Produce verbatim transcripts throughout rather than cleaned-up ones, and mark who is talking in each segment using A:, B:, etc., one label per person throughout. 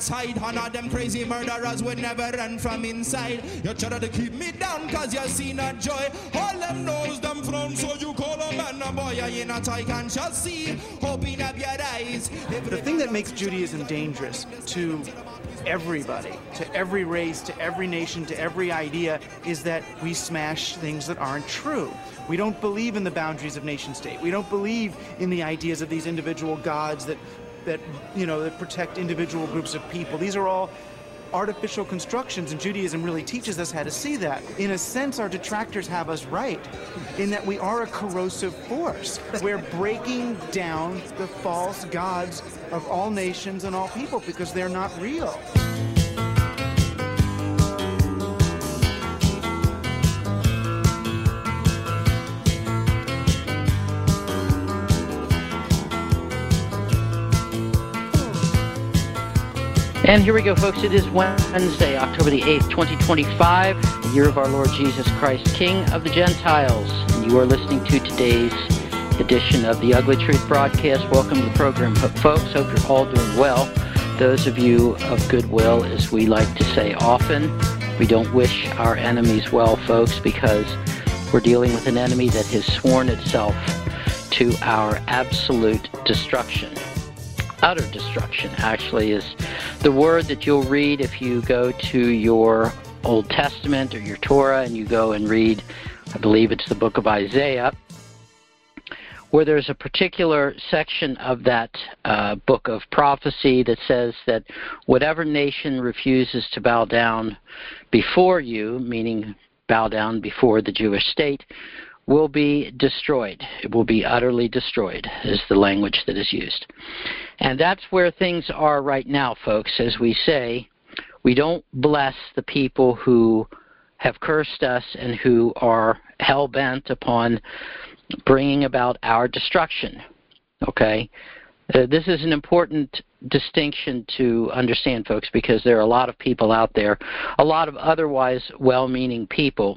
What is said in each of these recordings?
A: outside. And all them crazy murderers would never run from inside. You try to keep me down cause you see not joy. All them knows them from, so you call a man a boy. You not I can just see, hoping up your eyes.
B: The thing that makes Judaism dangerous to everybody, to every race, to every nation, to every idea, is that we smash things that aren't true. We don't believe in the boundaries of nation state. We don't believe in the ideas of these individual gods that, that you know, that protect individual groups of people. These are all artificial constructions, and Judaism really teaches us how to see that. In a sense, our detractors have us right, in that we are a corrosive force. We're breaking down the false gods of all nations and all people because they're not real.
C: And here we go, folks. It is Wednesday, October the eighth, twenty twenty-five, the year of our Lord Jesus Christ, King of the Gentiles. And you are listening to today's edition of the Ugly Truth broadcast. Welcome to the program, folks. Hope you're all doing well. Those of you of goodwill, as we like to say often, we don't wish our enemies well, folks, because we're dealing with an enemy that has sworn itself to our absolute destruction. Utter destruction, actually, is the word that you'll read if you go to your Old Testament or your Torah and you go and read, I believe it's the book of Isaiah, where there's a particular section of that uh, book of prophecy that says that whatever nation refuses to bow down before you, meaning bow down before the Jewish state, will be destroyed. It will be utterly destroyed, is the language that is used. And that's where things are right now, folks. As we say, we don't bless the people who have cursed us and who are hell-bent upon bringing about our destruction. Okay? Uh, this is an important distinction to understand, folks, because there are a lot of people out there, a lot of otherwise well-meaning people,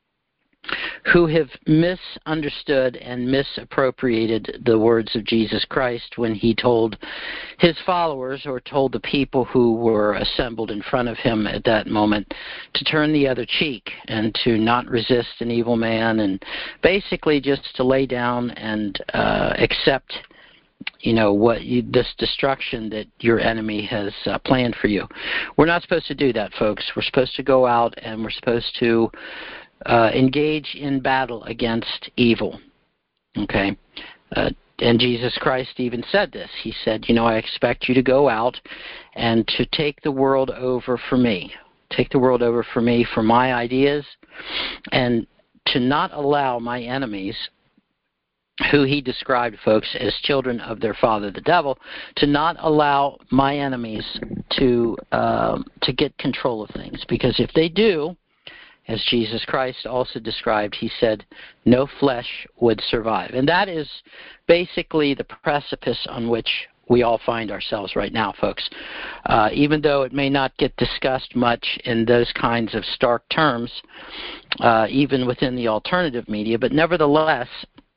C: who have misunderstood and misappropriated the words of Jesus Christ when he told his followers, or told the people who were assembled in front of him at that moment, to turn the other cheek and to not resist an evil man, and basically just to lay down and uh, accept, you know, what you, this destruction that your enemy has uh, planned for you. We're not supposed to do that, folks. We're supposed to go out and we're supposed to Uh, engage in battle against evil, okay? Uh, and Jesus Christ even said this. He said, you know, I expect you to go out and to take the world over for me. Take the world over for me, for my ideas, and to not allow my enemies, who he described, folks, as children of their father, the devil, to not allow my enemies to uh, to get control of things. Because if they do, as Jesus Christ also described, he said, no flesh would survive. And that is basically the precipice on which we all find ourselves right now, folks. Uh, even though it may not get discussed much in those kinds of stark terms, uh, even within the alternative media, but nevertheless,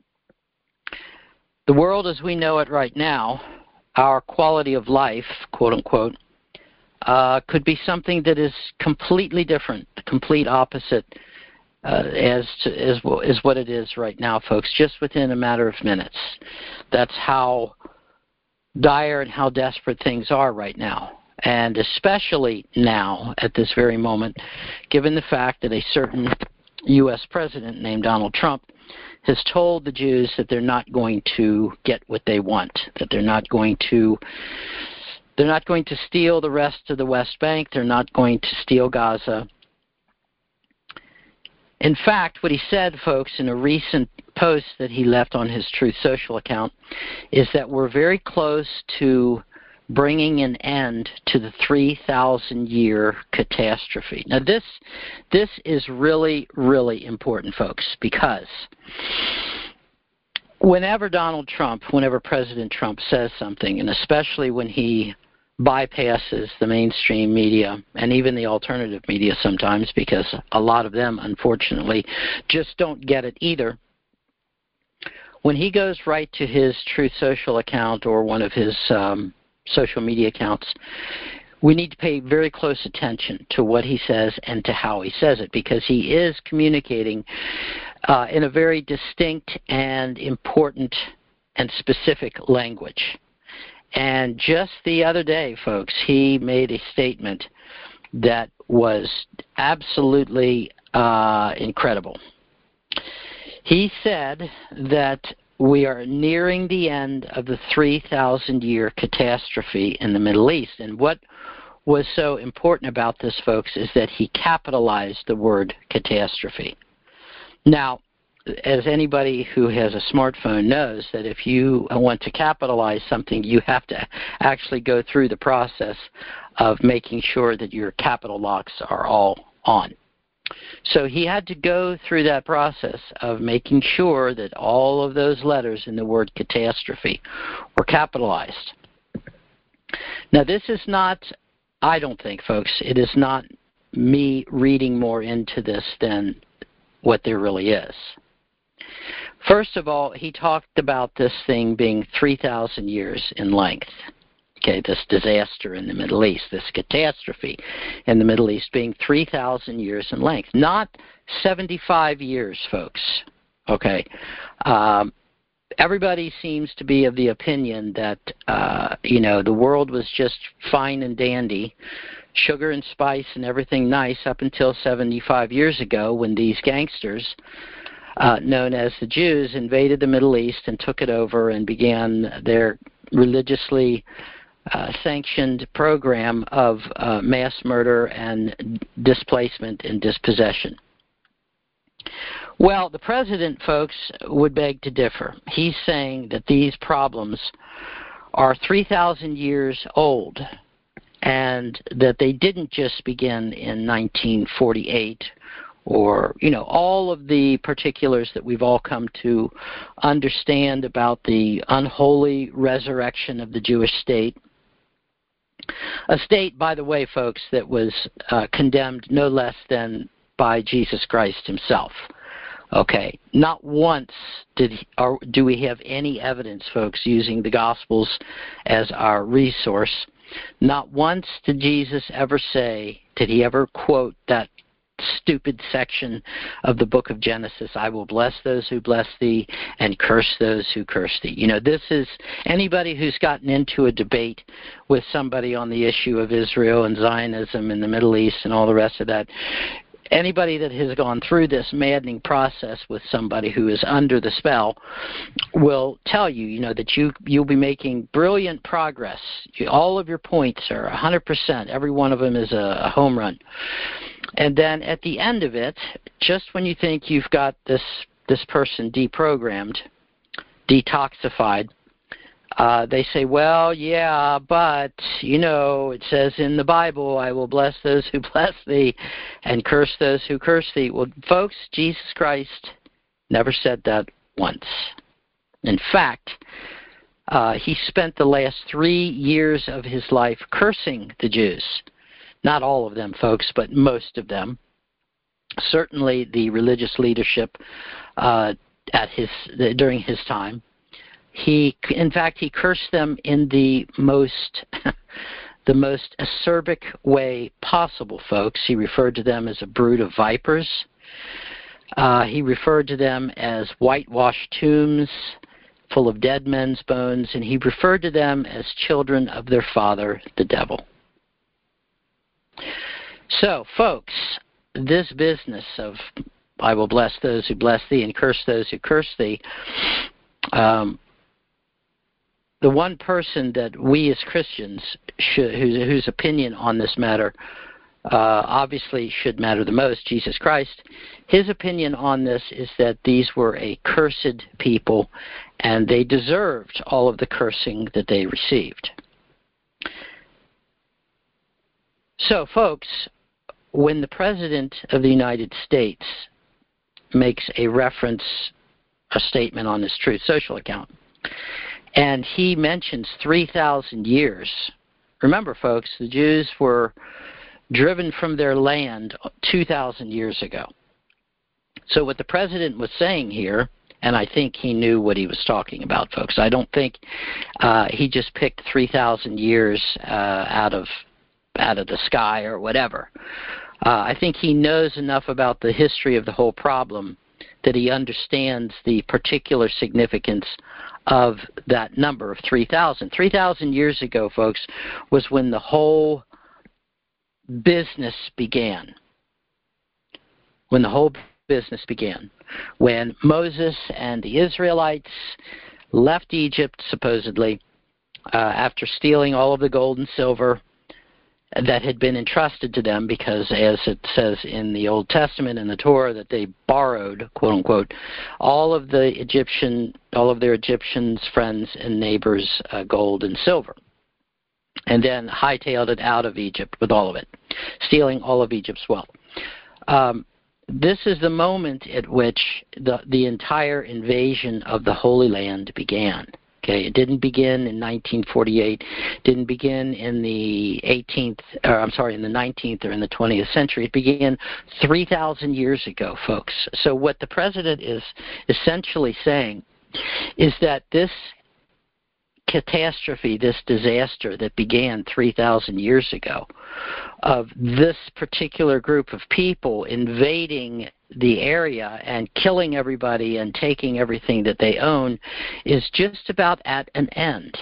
C: the world as we know it right now, our quality of life, quote unquote, Uh, could be something that is completely different, the complete opposite uh, as to, as, as what it is right now, folks, just within a matter of minutes. That's how dire and how desperate things are right now, and especially now, at this very moment, given the fact that a certain U S president named Donald Trump has told the Jews that they're not going to get what they want, that they're not going to They're not going to steal the rest of the West Bank. They're not going to steal Gaza. In fact, what he said, folks, in a recent post that he left on his Truth Social account, is that we're very close to bringing an end to the three thousand year catastrophe. Now, this, this is really, really important, folks, because whenever Donald Trump, whenever President Trump says something, and especially when he bypasses the mainstream media and even the alternative media sometimes, because a lot of them, unfortunately, just don't get it either, when he goes right to his Truth Social account or one of his um, social media accounts, we need to pay very close attention to what he says and to how he says it, because he is communicating uh, in a very distinct and important and specific language. And just the other day, folks, he made a statement that was absolutely uh, incredible. He said that we are nearing the end of the three thousand year catastrophe in the Middle East. And what was so important about this, folks, is that he capitalized the word catastrophe. Now, as anybody who has a smartphone knows, that if you want to capitalize something, you have to actually go through the process of making sure that your capital locks are all on. So he had to go through that process of making sure that all of those letters in the word catastrophe were capitalized. Now, this is not, I don't think, folks, it is not me reading more into this than what there really is. First of all, he talked about this thing being three thousand years in length. Okay, this disaster in the Middle East, this catastrophe in the Middle East being three thousand years in length, not seventy-five years, folks. Okay, um, everybody seems to be of the opinion that, uh, you know, the world was just fine and dandy, sugar and spice and everything nice up until seventy-five years ago when these gangsters, uh, known as the Jews, invaded the Middle East and took it over and began their religiously Uh, sanctioned program of uh, mass murder and displacement and dispossession. Well, the president, folks, would beg to differ. He's saying that these problems are three thousand years old and that they didn't just begin in nineteen forty-eight or, you know, all of the particulars that we've all come to understand about the unholy resurrection of the Jewish state. A state, by the way, folks, that was uh, condemned no less than by Jesus Christ himself. Okay, not once did he, or do we have any evidence, folks, using the Gospels as our resource. Not once did Jesus ever say, did he ever quote that stupid section of the book of Genesis, I will bless those who bless thee and curse those who curse thee. You know, this is anybody who's gotten into a debate with somebody on the issue of Israel and Zionism in the Middle East and all the rest of that, anybody that has gone through this maddening process with somebody who is under the spell will tell you, you know, that you, you'll be making brilliant progress. You, all of your points are one hundred percent. Every one of them is a, a home run. And then at the end of it, just when you think you've got this this person deprogrammed, detoxified, uh, they say, well, yeah, but, you know, it says in the Bible, I will bless those who bless thee and curse those who curse thee. Well, folks, Jesus Christ never said that once. In fact, uh, he spent the last three years of his life cursing the Jews. Not all of them, folks, but most of them. Certainly the religious leadership uh, at his during his time. He, in fact, he cursed them in the most the most acerbic way possible, folks. He referred to them as a brood of vipers. Uh, he referred to them as whitewashed tombs full of dead men's bones, and he referred to them as children of their father, the devil. So, folks, this business of I will bless those who bless thee and curse those who curse thee, um, the one person that we as Christians, should, whose, whose opinion on this matter uh, obviously should matter the most, Jesus Christ, his opinion on this is that these were a cursed people and they deserved all of the cursing that they received. So, folks, when the President of the United States makes a reference, a statement on his Truth Social account, and he mentions three thousand years, remember, folks, the Jews were driven from their land two thousand years ago. So what the President was saying here, and I think he knew what he was talking about, folks. I don't think uh, he just picked three thousand years uh, out of out of the sky or whatever. Uh, I think he knows enough about the history of the whole problem that he understands the particular significance of that number of three thousand. three thousand years ago, folks, was when the whole business began. When the whole business began. When Moses and the Israelites left Egypt, supposedly, uh, after stealing all of the gold and silver that had been entrusted to them, because as it says in the Old Testament in the Torah that they borrowed, quote unquote, all of the Egyptian, all of their Egyptians' friends and neighbors' uh, gold and silver, and then hightailed it out of Egypt with all of it, stealing all of Egypt's wealth. Um, this is the moment at which the the entire invasion of the Holy Land began. Okay, it didn't begin in nineteen forty-eight, didn't begin in the eighteenth, or I'm sorry, in the nineteenth or in the twentieth century. It began three thousand years ago, folks. So what the president is essentially saying is that this catastrophe, this disaster that began three thousand years ago, of this particular group of people invading the area and killing everybody and taking everything that they own, is just about at an end.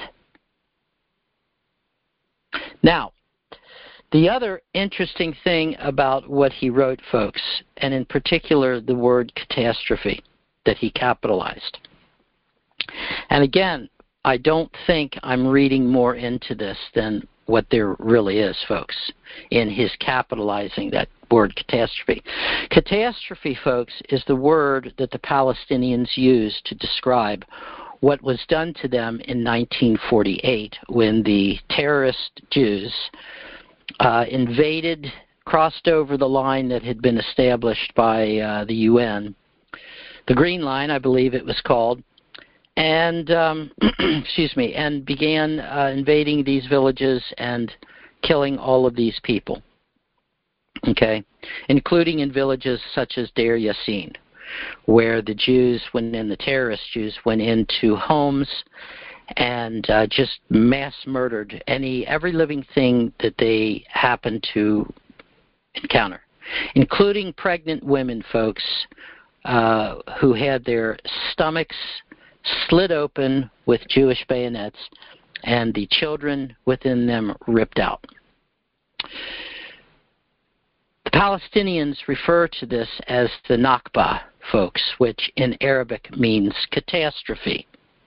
C: Now, the other interesting thing about what he wrote, folks, and in particular the word catastrophe that he capitalized. And again, I don't think I'm reading more into this than what there really is, folks, in his capitalizing that word catastrophe. Catastrophe, folks, is the word that the Palestinians used to describe what was done to them in nineteen forty-eight when the terrorist Jews uh, invaded, crossed over the line that had been established by uh, the U N, the Green Line, I believe it was called, and um, excuse me, and began uh, invading these villages and killing all of these people. Okay, including in villages such as Deir Yassin, where the Jews went in, the terrorist Jews went into homes and uh, just mass murdered any every living thing that they happened to encounter, including pregnant women, folks, uh, who had their stomachs slit open with Jewish bayonets and the children within them ripped out. The Palestinians refer to this as the Nakba, folks, which in Arabic means catastrophe.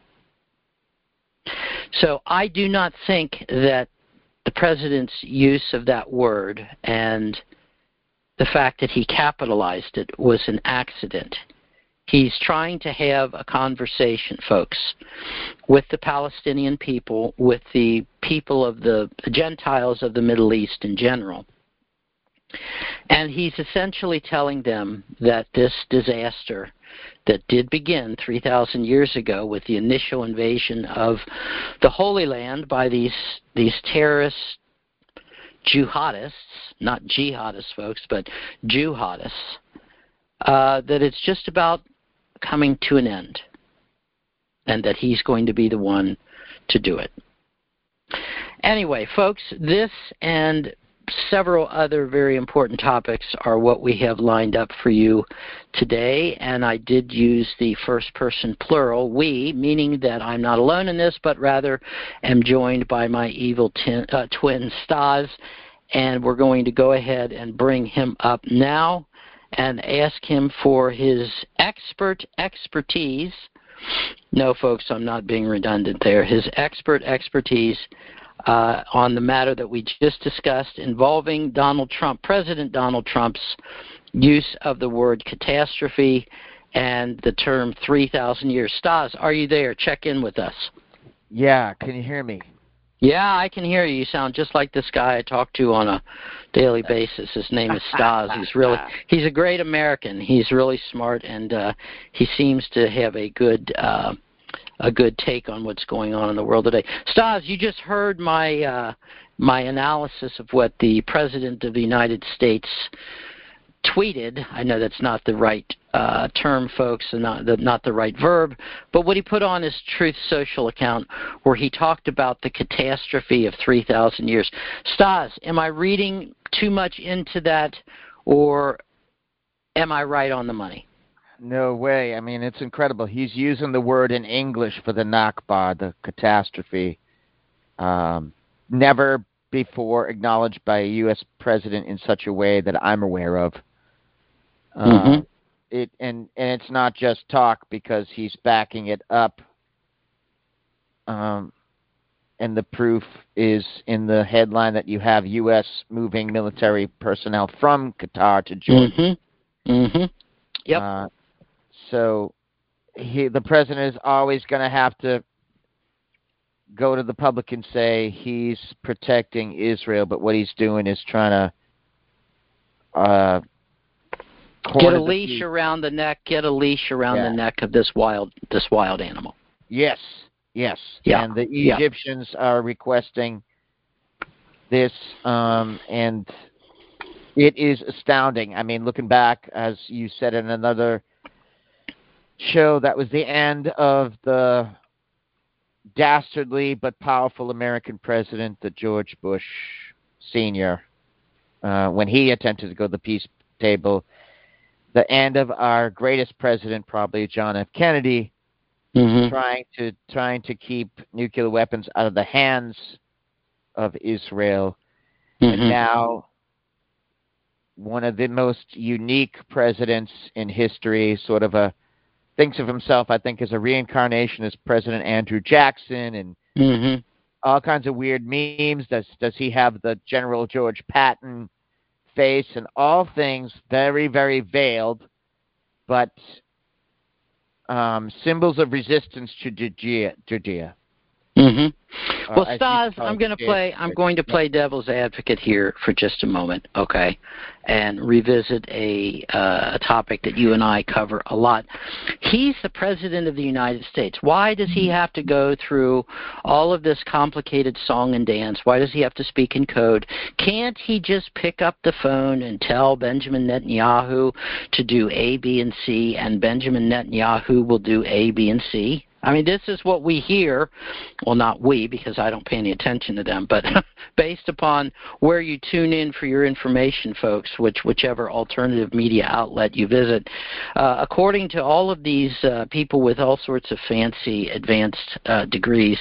C: So I do not think that the president's use of that word and the fact that he capitalized it was an accident. He's trying to have a conversation, folks, with the Palestinian people, with the people of the, the Gentiles of the Middle East in general. And he's essentially telling them that this disaster that did begin three thousand years ago with the initial invasion of the Holy Land by these these terrorist jihadists, not jihadists, folks, but jihadists, uh, that it's just about coming to an end, and that he's going to be the one to do it. Anyway, folks, this and several other very important topics are what we have lined up for you today, and I did use the first person plural, we, meaning that I'm not alone in this, but rather am joined by my evil tin, uh, twin Stas, and we're going to go ahead and bring him up now and ask him for his expert expertise. No, folks, I'm not being redundant there. His expert expertise Uh, on the matter that we just discussed involving Donald Trump, President Donald Trump's use of the word catastrophe and the term three thousand years. Stas, are you there? Check in with us.
D: Yeah, can you hear me?
C: Yeah, I can hear you. You sound just like this guy I talk to on a daily basis. His name is Stas. He's really, he's a great American. He's really smart, and uh, he seems to have a good uh, a good take on what's going on in the world today. Stas, you just heard my uh, my analysis of what the President of the United States tweeted, I know that's not the right uh, term, folks, and not the, not the right verb, but what he put on his Truth Social account where he talked about the catastrophe of three thousand years. Stas, am I reading too much into that, or am I right on the money?
D: No way. I mean, it's incredible. He's using the word in English for the Nakba, the catastrophe. Um, never before acknowledged by a U S president in such a way that I'm aware of. Uh,
C: mm-hmm.
D: It and and it's not just talk, because he's backing it up. Um, and the proof is in the headline that you have U S moving military personnel from Qatar to Jordan.
C: Mm-hmm. Mm-hmm. Yep.
D: Uh, so he, the president is always going to have to go to the public and say he's protecting Israel, but what he's doing is trying to uh,
C: get a leash feet. around the neck. Get a leash around
D: yeah.
C: the neck of this wild, this wild animal.
D: Yes, yes.
C: Yeah.
D: And the
C: yeah.
D: Egyptians are requesting this, um, and it is astounding. I mean, looking back, as you said in another show, that was the end of the dastardly but powerful American president, the George Bush Senior, uh, when he attempted to go to the peace table. The end of our greatest president, probably John F. Kennedy,
C: mm-hmm.
D: trying to trying to keep nuclear weapons out of the hands of Israel,
C: mm-hmm.
D: and now one of the most unique presidents in history, sort of a thinks of himself, I think, as a reincarnation as President Andrew Jackson, and
C: mm-hmm.
D: all kinds of weird memes. Does does he have the General George Patton face, and all things very, very veiled, but um, symbols of resistance to Judea. Judea.
C: Mm-hmm. Well,
D: uh,
C: Stas, I'm going to play. I'm going to play devil's advocate here for just a moment, okay, and revisit a uh, a topic that you and I cover a lot. He's the president of the United States. Why does he have to go through all of this complicated song and dance? Why does he have to speak in code? Can't he just pick up the phone and tell Benjamin Netanyahu to do A, B, and C, and Benjamin Netanyahu will do A, B, and C? I mean, this is what we hear. Well, not we, because I don't pay any attention to them, but based upon where you tune in for your information, folks, which whichever alternative media outlet you visit, uh, according to all of these uh, people with all sorts of fancy advanced uh, degrees,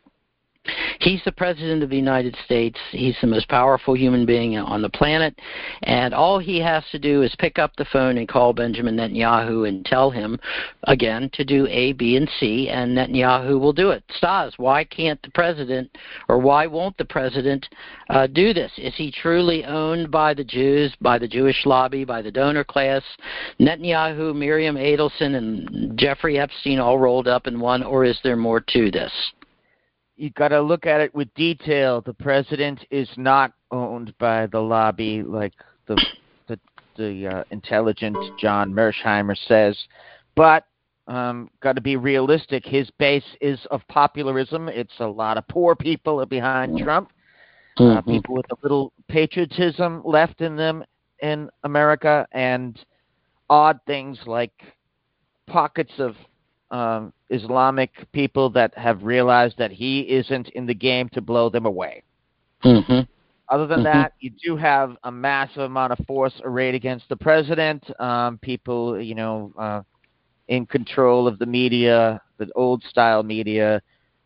C: he's the president of the United States. He's the most powerful human being on the planet, and all he has to do is pick up the phone and call Benjamin Netanyahu and tell him, again, to do A, B, and C, and Netanyahu will do it. Stas, why can't the president, or why won't the president uh, do this? Is he truly owned by the Jews, by the Jewish lobby, by the donor class, Netanyahu, Miriam Adelson, and Jeffrey Epstein all rolled up in one, or is there more to this?
D: You got to look at it with detail. The president is not owned by the lobby, like the the, the uh, intelligent John Mersheimer says, but um, got to be realistic. His base is of popularism. It's a lot of poor people behind Trump,
C: mm-hmm.
D: uh, people with a little patriotism left in them in America, and odd things like pockets of Um, Islamic people that have realized that he isn't in the game to blow them away.
C: Mm-hmm.
D: Other than
C: mm-hmm.
D: that, you do have a massive amount of force arrayed against the president. Um, people, you know, uh, in control of the media, the old-style media,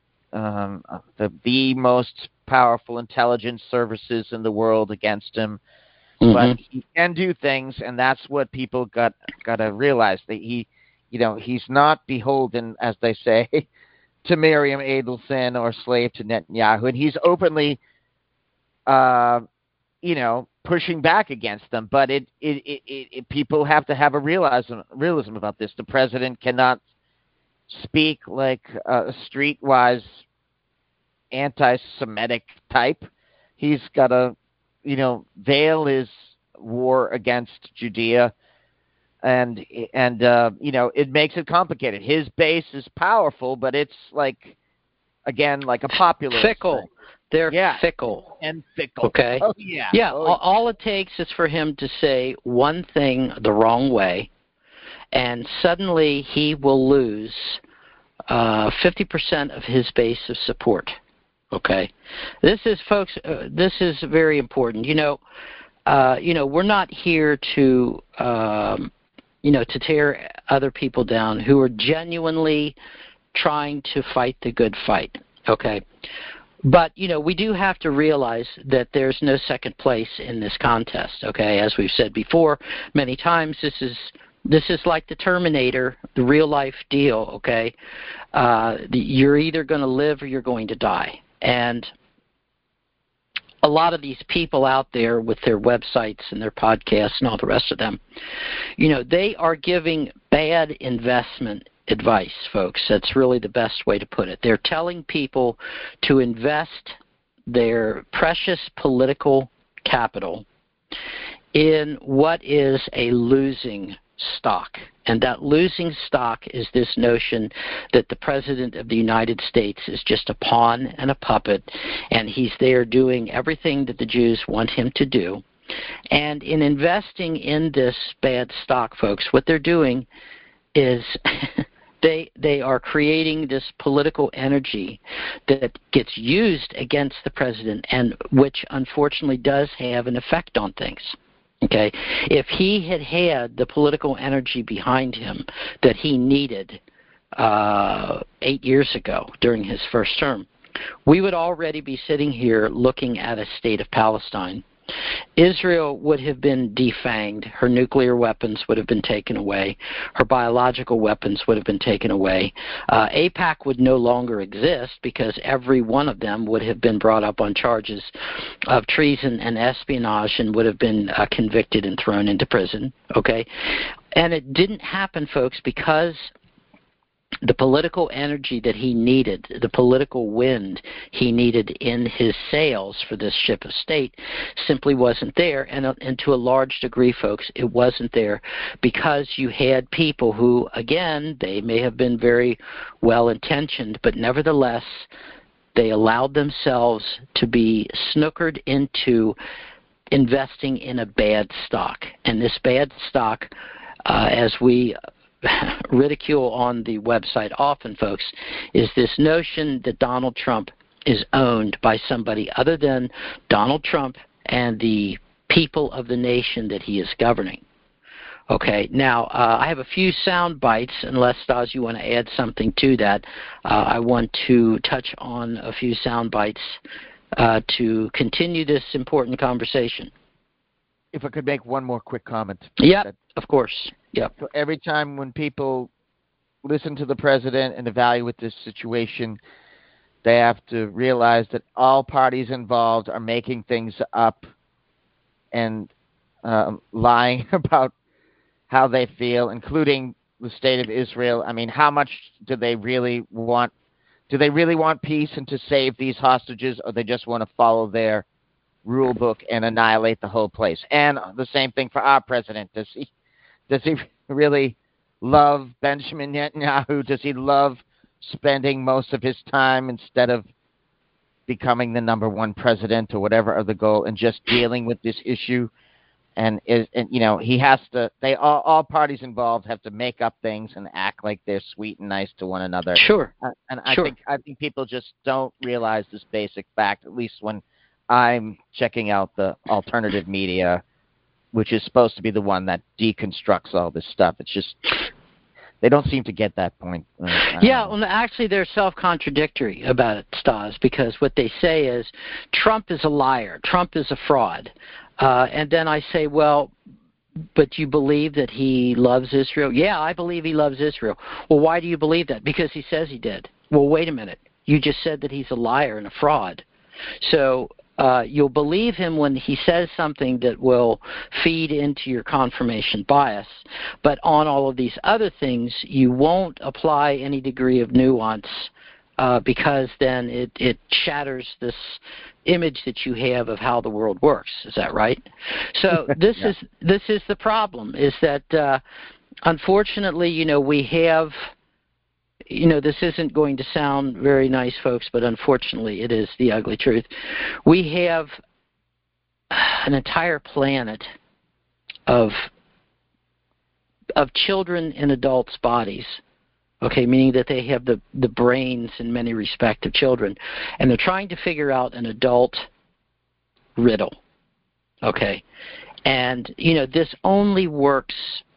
D: um, the the most powerful intelligence services in the world against him.
C: Mm-hmm.
D: But he can do things, and that's what people got got to realize, that he. You know, he's not beholden, as they say, to Miriam Adelson or slave to Netanyahu. And he's openly, uh, you know, pushing back against them. But it, it, it, it, it people have to have a realism, realism about this. The president cannot speak like a streetwise anti-Semitic type. He's got to, you know, veil his war against Judea. And, and uh, you know, it makes it complicated. His base is powerful, but it's like, again, like a popular
C: fickle.
D: thing.
C: They're
D: yeah.
C: fickle.
D: And fickle.
C: Okay?
D: Oh, yeah.
C: Yeah,
D: oh,
C: all, all it takes is for him to say one thing the wrong way, and suddenly he will lose uh, fifty percent of his base of support. Okay? This is, folks, uh, this is very important. You know, uh, you know, we're not here to, um, you know, to tear other people down who are genuinely trying to fight the good fight. Okay? But, you know, we do have to realize that there's no second place in this contest, okay? As we've said before many times, this is this is like the Terminator, the real-life deal, okay? Uh, the, you're either going to live or you're going to die. And a lot of these people out there with their websites and their podcasts and all the rest of them, you know, they are giving bad investment advice, folks. That's really the best way to put it. They're telling people to invest their precious political capital in what is a losing stock. And that losing stock is this notion that the President of the United States is just a pawn and a puppet, and he's there doing everything that the Jews want him to do. And in investing in this bad stock, folks, what they're doing is They they are creating this political energy that gets used against the president, and which unfortunately does have an effect on things. Okay, if he had had the political energy behind him that he needed uh, eight years ago during his first term, we would already be sitting here looking at a state of Palestine. Israel would have been defanged. Her nuclear weapons would have been taken away. Her biological weapons would have been taken away. Uh, AIPAC would no longer exist because every one of them would have been brought up on charges of treason and espionage and would have been uh, convicted and thrown into prison. Okay? And it didn't happen, folks, because the political energy that he needed, the political wind he needed in his sails for this ship of state simply wasn't there. And, uh, and to a large degree, folks, it wasn't there because you had people who, again, they may have been very well-intentioned, but nevertheless, they allowed themselves to be snookered into investing in a bad stock. And this bad stock, uh, as we ridicule on the website often, folks, is this notion that Donald Trump is owned by somebody other than Donald Trump and the people of the nation that he is governing. Okay, now uh, I have a few sound bites, unless, Stas, you want to add something to that. Uh, I want to touch on a few sound bites uh, to continue this important conversation.
D: If I could make one more quick comment.
C: Yeah,
D: that,
C: of course. Yep.
D: So every time when people listen to the president and evaluate this situation, they have to realize that all parties involved are making things up and um, lying about how they feel, including the state of Israel. I mean, how much do they really want? Do they really want peace and to save these hostages, or they just want to follow their rule book and annihilate the whole place? And the same thing for our president. Does he does he really love Benjamin Netanyahu? Does he love spending most of his time instead of becoming the number one president or whatever of the goal and just dealing with this issue? And is and you know he has to. They all all parties involved have to make up things and act like they're sweet and nice to one another.
C: Sure.
D: Uh, and I
C: sure.
D: think I think people just don't realize this basic fact. At least when I'm checking out the alternative media, which is supposed to be the one that deconstructs all this stuff. It's just they don't seem to get that point. Uh,
C: yeah, well, actually, they're self-contradictory about it, Stas, because what they say is Trump is a liar, Trump is a fraud. Uh, and then I say, well, but you believe that he loves Israel? Yeah, I believe he loves Israel. Well, why do you believe that? Because he says he did. Well, wait a minute. You just said that he's a liar and a fraud. So uh, you'll believe him when he says something that will feed into your confirmation bias. But on all of these other things, you won't apply any degree of nuance uh, because then it, it shatters this image that you have of how the world works. Is that right? So this yeah. is this is the problem, is that uh, unfortunately, you know, we have you know, this isn't going to sound very nice, folks, but unfortunately it is the ugly truth. We have an entire planet of of children and adults' bodies, okay, meaning that they have the, the brains in many respects of children, and they're trying to figure out an adult riddle, okay? And, you know, this only works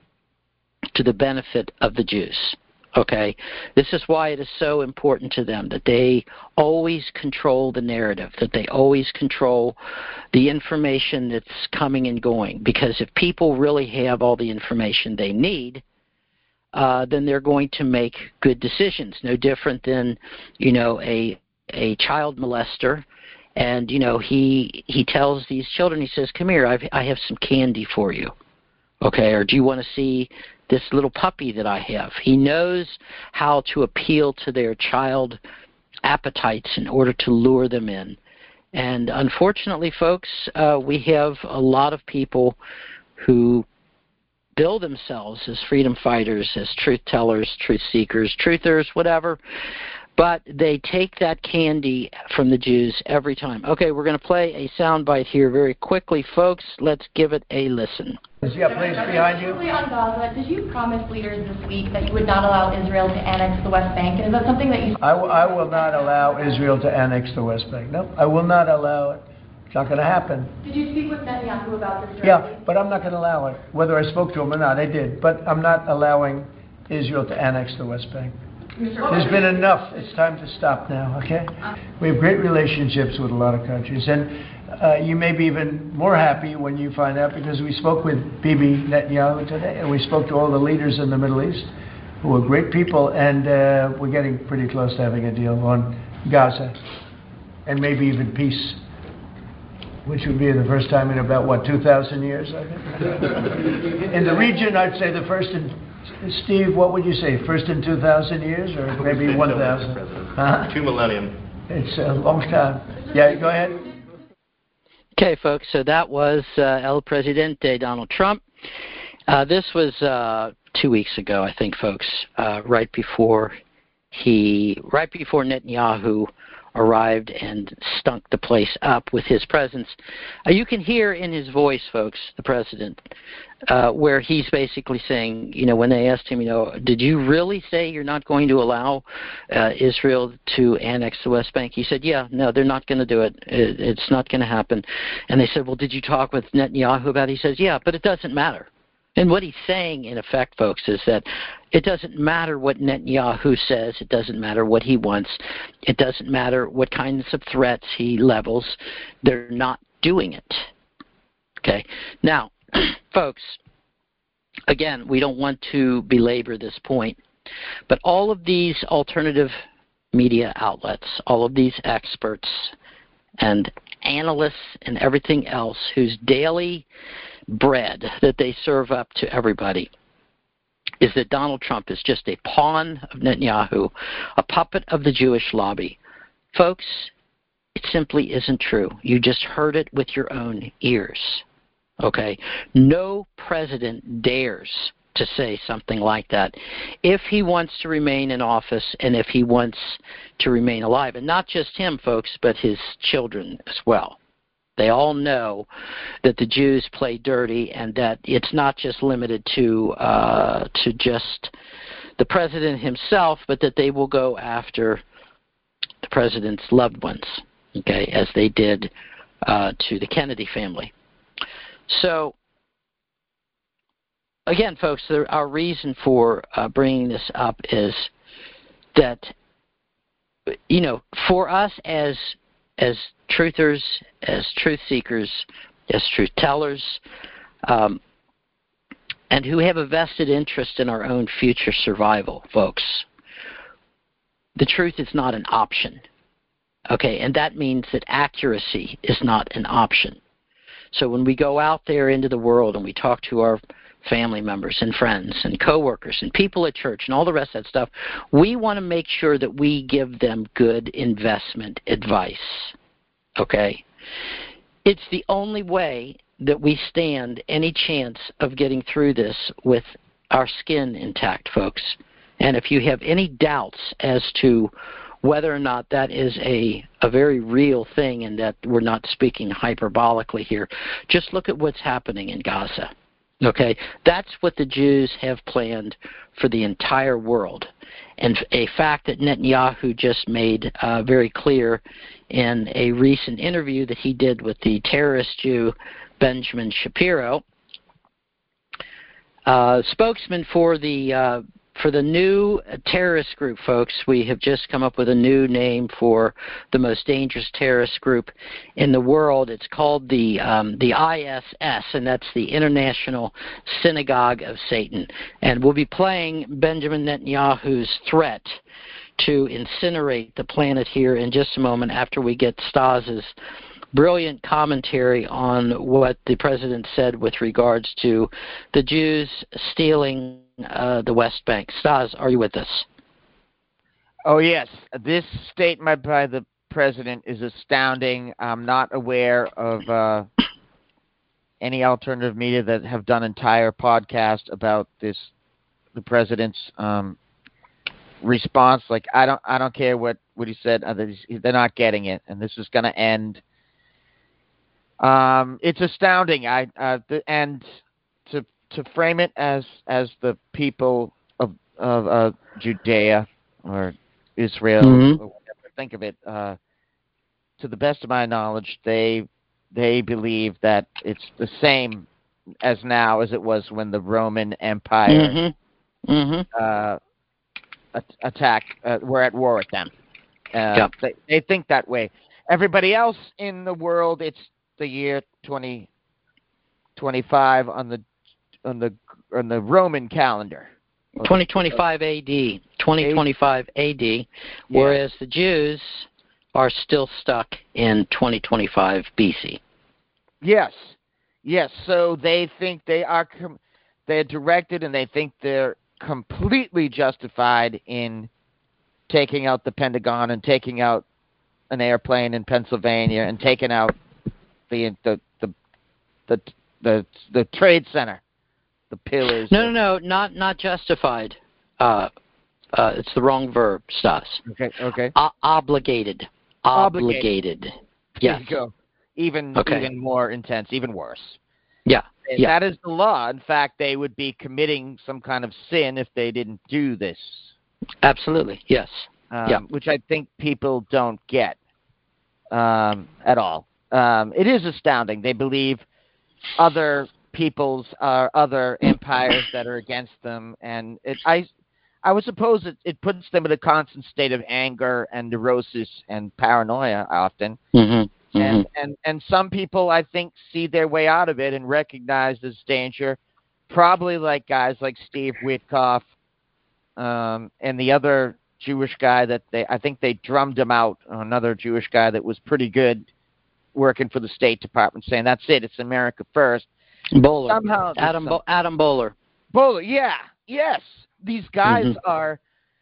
C: to the benefit of the Jews, okay? This is why it is so important to them that they always control the narrative, that they always control the information that's coming and going, because if people really have all the information they need, uh, then they're going to make good decisions, no different than, you know, a a child molester. And, you know, he he tells these children, he says, come here, I've, I have some candy for you, okay? Or do you want to see this little puppy that I have? He knows how to appeal to their child appetites in order to lure them in. And unfortunately, folks, uh, we have a lot of people who bill themselves as freedom fighters, as truth tellers, truth seekers, truthers, whatever, but they take that candy from the Jews every time. Okay, we're going to play a soundbite here very quickly, folks. Let's give it a listen.
E: Yeah, please, behind you.
F: On Gaza, did you promise leaders this week that you would not allow Israel to annex the West Bank? And is that something that you...
E: I, w- I will not allow Israel to annex the West Bank. No, I will not allow it. It's not going to happen.
F: Did you speak with Netanyahu about this directly?
E: Yeah, but I'm not going to allow it. Whether I spoke to him or not, I did. But I'm not allowing Israel to annex the West Bank. There's been enough. It's time to stop now, okay? We have great relationships with a lot of countries. And uh, you may be even more happy when you find out, because we spoke with Bibi Netanyahu today, and we spoke to all the leaders in the Middle East, who are great people, and uh, we're getting pretty close to having a deal on Gaza, and maybe even peace, which would be the first time in about, what, two thousand years, I think? In the region, I'd say the first in... Steve, what would you say? First in two thousand years, or maybe one thousand? Huh?
G: Two millennium.
E: It's a long time. Yeah, go ahead.
C: Okay, folks, so that was uh, El Presidente Donald Trump. Uh, this was uh, two weeks ago, I think, folks, uh, right before he, right before Netanyahu arrived and stunk the place up with his presence. Uh, you can hear in his voice, folks, the president, uh, where he's basically saying, you know, when they asked him, you know, did you really say you're not going to allow uh, Israel to annex the West Bank? He said, yeah, no, they're not going to do it. it. It's not going to happen. And they said, well, did you talk with Netanyahu about it? He says, yeah, but it doesn't matter. And what he's saying, in effect, folks, is that it doesn't matter what Netanyahu says. It doesn't matter what he wants. It doesn't matter what kinds of threats he levels. They're not doing it. Okay? Now, folks, again, we don't want to belabor this point, but all of these alternative media outlets, all of these experts and analysts and everything else whose daily bread that they serve up to everybody is that Donald Trump is just a pawn of Netanyahu, a puppet of the Jewish lobby. Folks, it simply isn't true. You just heard it with your own ears. Okay? No president dares to say something like that if he wants to remain in office and if he wants to remain alive. And not just him, folks, but his children as well. They all know that the Jews play dirty, and that it's not just limited to uh, to just the president himself, but that they will go after the president's loved ones, okay, as they did uh, to the Kennedy family. So, again, folks, there, our reason for uh, bringing this up is that, you know, for us as as truthers, as truth seekers, as truth tellers, um, and who have a vested interest in our own future survival, folks, the truth is not an option. Okay, and that means that accuracy is not an option. So when we go out there into the world and we talk to our family members and friends and coworkers and people at church and all the rest of that stuff, we want to make sure that we give them good investment advice. Okay? It's the only way that we stand any chance of getting through this with our skin intact, folks. And if you have any doubts as to whether or not that is a, a very real thing and that we're not speaking hyperbolically here, just look at what's happening in Gaza. Okay? That's what the Jews have planned for the entire world. And a fact that Netanyahu just made uh, very clear in a recent interview that he did with the terrorist Jew Benjamin Shapiro, uh, spokesman for the uh, for the new terrorist group, folks. We have just come up with a new name for the most dangerous terrorist group in the world. It's called the um, the I S S, and that's the International Synagogue of Satan. And we'll be playing Benjamin Netanyahu's threat to incinerate the planet here in just a moment after we get Stas's brilliant commentary on what the president said with regards to the Jews stealing uh, the West Bank. Stas, are you with us?
D: Oh, yes. This statement by the president is astounding. I'm not aware of uh, any alternative media that have done entire podcasts about this, the president's um, response. Like, I don't, I don't care what, what he said. They're not getting it, and this is going to end. Um, it's astounding. I uh, the, and to to frame it as as the people of of uh, Judea or Israel,
C: mm-hmm.
D: or whatever, think of it. Uh, to the best of my knowledge, they they believe that it's the same as now as it was when the Roman Empire
C: mm-hmm. Mm-hmm.
D: uh, attack. Uh, were at war with them. Uh,
C: yep.
D: they, they think that way. Everybody else in the world, it's the year twenty twenty-five on the on the on the Roman calendar.
C: twenty twenty-five A D. twenty twenty-five A D. Yeah. Whereas the Jews are still stuck in twenty twenty-five B C.
D: Yes, yes. So they think they are com- they're directed, and they think they're completely justified in taking out the Pentagon and taking out an airplane in Pennsylvania and taking out The, the the the the the trade center, the pillars.
C: No, no, no, not not justified. Uh, uh, it's the wrong verb, Stas.
D: Okay, okay.
C: O- obligated, obligated.
D: Obligated.
C: Yes.
D: There you go. Even
C: okay.
D: even more intense, even worse.
C: Yeah.
D: And
C: yeah.
D: That is the law. In fact, they would be committing some kind of sin if they didn't do this.
C: Absolutely. Yes.
D: Um,
C: yeah.
D: Which I think people don't get um, at all. Um, it is astounding. They believe other peoples are other empires that are against them, and it, I, I would suppose it, it puts them in a constant state of anger and neurosis and paranoia often.
C: Mm-hmm. Mm-hmm.
D: And, and and some people, I think, see their way out of it and recognize this danger. Probably like guys like Steve Witkoff um, and the other Jewish guy that they, I think they drummed him out. Another Jewish guy that was pretty good, working for the State Department, saying that's it, it's America first.
C: Bowler,
D: Somehow,
C: Adam,
D: some,
C: Bo- Adam Bowler.
D: Bowler, yeah, yes. These guys
C: mm-hmm.
D: are,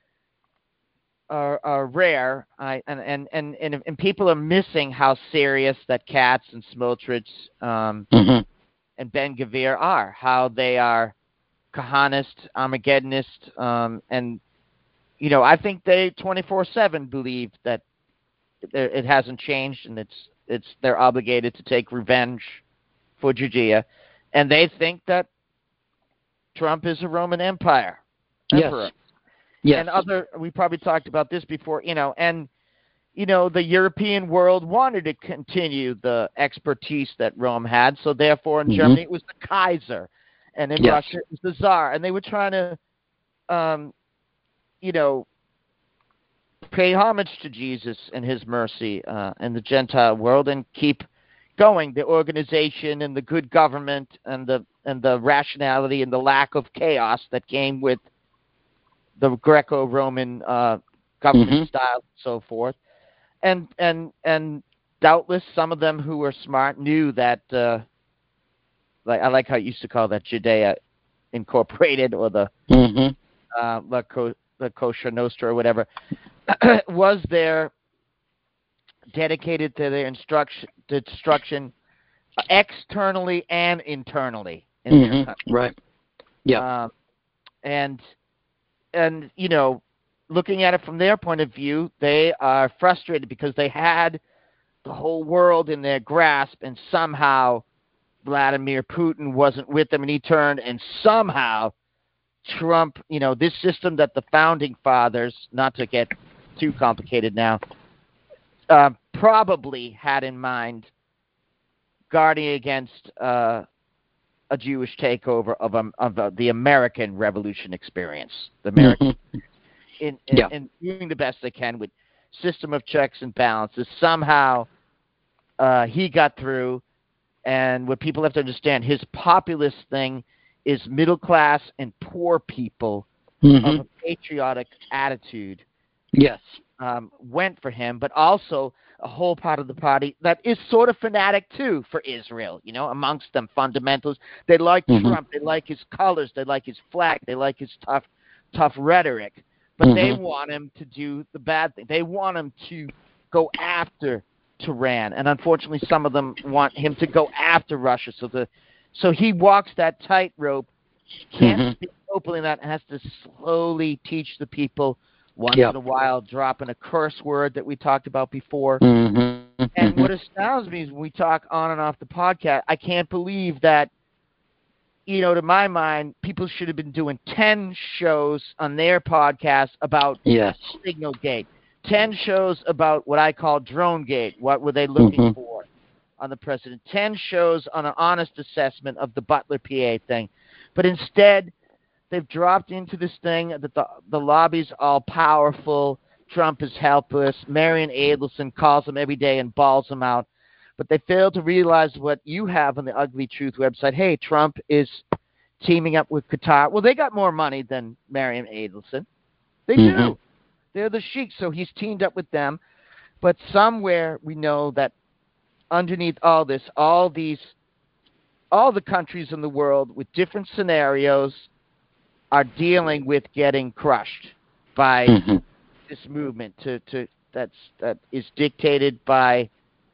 D: are are rare, I and, and, and, and, and people are missing how serious that Katz and Smotrich um,
C: mm-hmm.
D: and Ben-Gvir are, how they are Kahanist, Armageddonist, um, and you know, I think they twenty-four seven believe that it hasn't changed, and it's it's they're obligated to take revenge for Judea, and they think that Trump is a Roman Empire emperor.
C: Yes. Yes.
D: And other, we probably talked about this before, you know, and you know the European world wanted to continue the expertise that Rome had, so therefore in
C: mm-hmm.
D: Germany it was the Kaiser, and in
C: yes.
D: Russia it was the Tsar, and they were trying to, um, you know. pay homage to Jesus and his mercy uh, in the Gentile world, and keep going the organization and the good government and the and the rationality and the lack of chaos that came with the Greco-Roman uh, government
C: mm-hmm.
D: style and so forth. And and and doubtless some of them who were smart knew that, uh, like I like how you used to call that Judea Incorporated, or the
C: mm-hmm.
D: uh, La, Co- La Kosher Nostra or whatever, was there dedicated to their instruction, destruction externally and internally in
C: mm-hmm.
D: their country.
C: Right. Yeah.
D: Um, and and you know, looking at it from their point of view, they are frustrated because they had the whole world in their grasp, and somehow Vladimir Putin wasn't with them, and he turned, and somehow Trump, you know, this system that the founding fathers, not to get too complicated now, uh, probably had in mind guarding against uh, a Jewish takeover of, um, of uh, the American Revolution experience, the American, in, in,
C: yeah.
D: in doing the best they can with system of checks and balances. Somehow uh, he got through, and what people have to understand, his populist thing is middle class and poor people
C: mm-hmm.
D: of a patriotic attitude.
C: Yes.
D: Um, went for him, but also a whole part of the party that is sort of fanatic too for Israel, you know, amongst them fundamentals. They like
C: mm-hmm.
D: Trump, they like his colors, they like his flag, they like his tough, tough rhetoric, but mm-hmm. they want him to do the bad thing. They want him to go after Tehran, and unfortunately some of them want him to go after Russia. So the, so he walks that tightrope, can't mm-hmm. speak openly that, and has to slowly teach the people once yep. in a while, dropping a curse word that we talked about before.
C: Mm-hmm.
D: And what astounds me is when we talk on and off the podcast, I can't believe that, you know, to my mind, people should have been doing ten shows on their podcast about
C: yes.
D: Signalgate, ten shows about what I call DroneGate, what were they looking
C: mm-hmm.
D: for on the president, ten shows on an honest assessment of the Butler P A thing. But instead, they've dropped into this thing that the, the lobby's all powerful. Trump is helpless. Marian Adelson calls him every day and bawls him out. But they fail to realize what you have on the Ugly Truth website. Hey, Trump is teaming up with Qatar. Well, they got more money than Marian Adelson. They
C: mm-hmm.
D: do. They're the sheiks, so he's teamed up with them. But somewhere we know that underneath all this, all these, all the countries in the world with different scenarios are dealing with getting crushed by
C: mm-hmm.
D: this movement to, to that's that is dictated by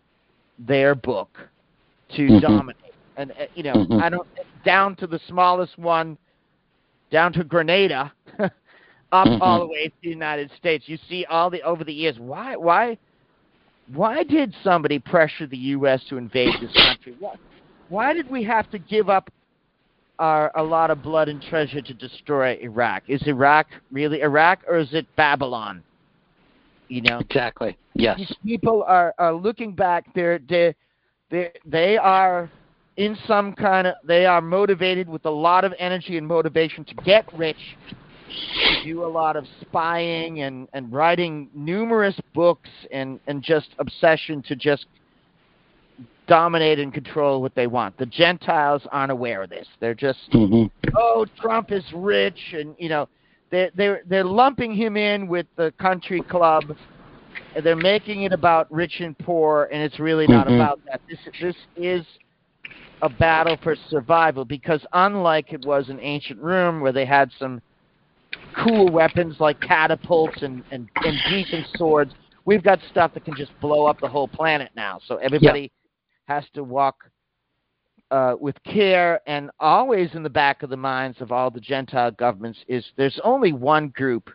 D: their book to
C: mm-hmm.
D: dominate. And uh, you know,
C: mm-hmm.
D: I don't down to the smallest one, down to Grenada, up
C: mm-hmm.
D: all the way to the United States. You see all the over the years. Why why why did somebody pressure the U S to invade this country? Why, why did we have to give up Are a lot of blood and treasure to destroy Iraq? Is Iraq really Iraq, or is it Babylon? You know,
C: exactly. Yes.
D: These people are, are looking back. They're they they they are in some kind of. They are motivated with a lot of energy and motivation to get rich, to do a lot of spying and, and writing numerous books and, and just obsession to just dominate and control what they want. The Gentiles aren't aware of this. They're just,
C: mm-hmm.
D: oh, Trump is rich, and you know, they're they're they're lumping him in with the country club. And they're making it about rich and poor, and it's really not
C: mm-hmm.
D: about that. This this is a battle for survival, because unlike it was in ancient Rome, where they had some cool weapons like catapults and and, and decent swords, we've got stuff that can just blow up the whole planet now. So everybody. Yep. has to walk uh, with care, and always in the back of the minds of all the Gentile governments is there's only one group,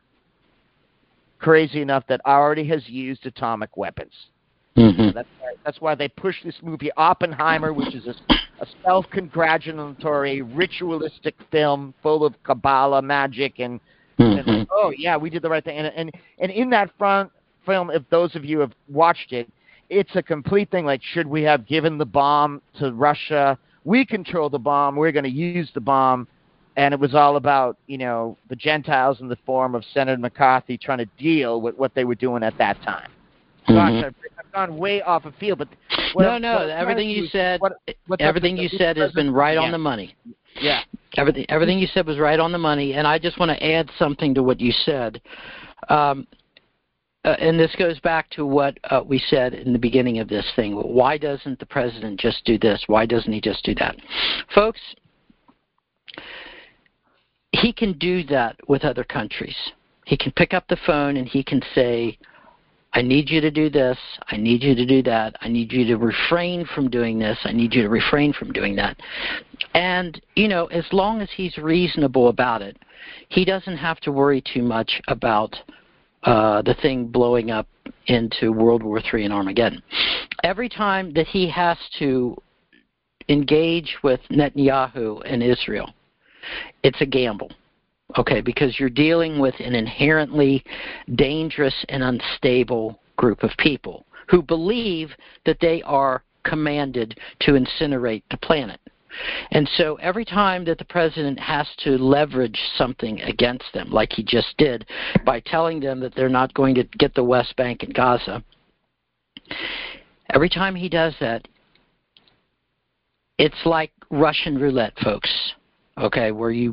D: crazy enough, that already has used atomic weapons.
C: Mm-hmm.
D: So that's, why, that's why they push this movie Oppenheimer, which is a, a self-congratulatory, ritualistic film full of Kabbalah magic and,
C: mm-hmm.
D: and oh, yeah, we did the right thing. And, and, and in that front film, if those of you have watched it, it's a complete thing. Like, should we have given the bomb to Russia? We control the bomb. We're going to use the bomb. And it was all about, you know, the Gentiles in the form of Senator McCarthy trying to deal with what they were doing at that time.
C: Mm-hmm.
D: Gosh, I've, I've gone way off of field. But what
C: no,
D: I'm,
C: no,
D: what
C: everything you said,
D: what,
C: everything you said has been right on the money.
D: Yeah.
C: Everything, everything you said was right on the money. And I just want to add something to what you said. Um, Uh, and this goes back to what uh, we said in the beginning of this thing. Why doesn't the president just do this? Why doesn't he just do that? Folks, he can do that with other countries. He can pick up the phone and he can say, I need you to do this. I need you to do that. I need you to refrain from doing this. I need you to refrain from doing that. And, you know, as long as he's reasonable about it, he doesn't have to worry too much about uh, the thing blowing up into World War Three and Armageddon. Every time that he has to engage with Netanyahu and Israel, it's a gamble, okay, because you're dealing with an inherently dangerous and unstable group of people who believe that they are commanded to incinerate the planet. And so every time that the president has to leverage something against them, like he just did by telling them that they're not going to get the West Bank and Gaza, every time he does that, it's like Russian roulette, folks, okay, where you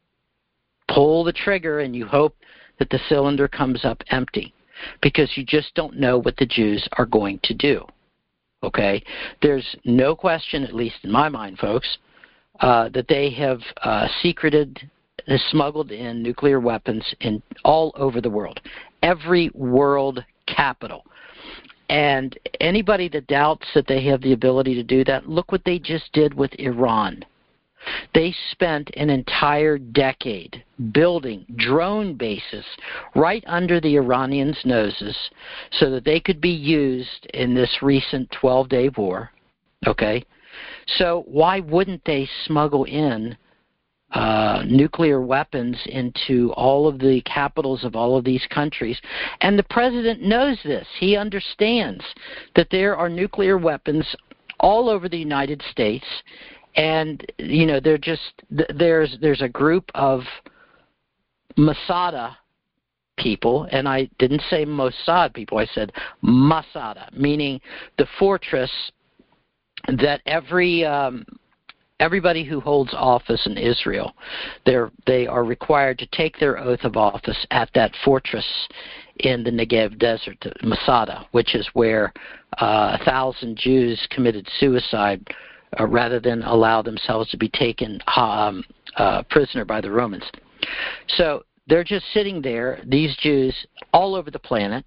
C: pull the trigger and you hope that the cylinder comes up empty because you just don't know what the Jews are going to do. Okay, there's no question, at least in my mind, folks, uh, that they have uh, secreted, uh, smuggled in nuclear weapons in all over the world, every world capital. And anybody that doubts that they have the ability to do that, look what they just did with Iran. They spent an entire decade building drone bases right under the Iranians' noses so that they could be used in this recent twelve-day war, okay? So why wouldn't they smuggle in uh, nuclear weapons into all of the capitals of all of these countries? And the president knows this. He understands that there are nuclear weapons all over the United States. And, you know, they're just, there's there's a group of Masada people, and I didn't say Mossad people, I said Masada, meaning the fortress that every um, everybody who holds office in Israel, they're, they are required to take their oath of office at that fortress in the Negev Desert, Masada, which is where uh, a thousand Jews committed suicide Uh, rather than allow themselves to be taken um, uh, prisoner by the Romans. So they're just sitting there, these Jews, all over the planet,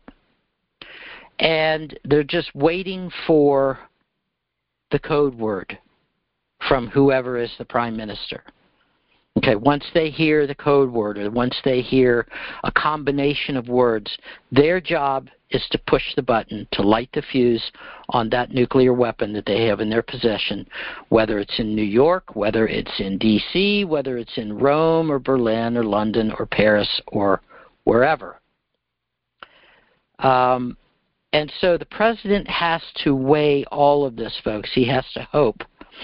C: and they're just waiting for the code word from whoever is the prime minister. Okay, once they hear the code word, or once they hear a combination of words, their job is to push the button to light the fuse on that nuclear weapon that they have in their possession, whether it's in New York, whether it's in D C, whether it's in Rome or Berlin or London or Paris or wherever. Um, and so the president has to weigh all of this, folks. He has to hope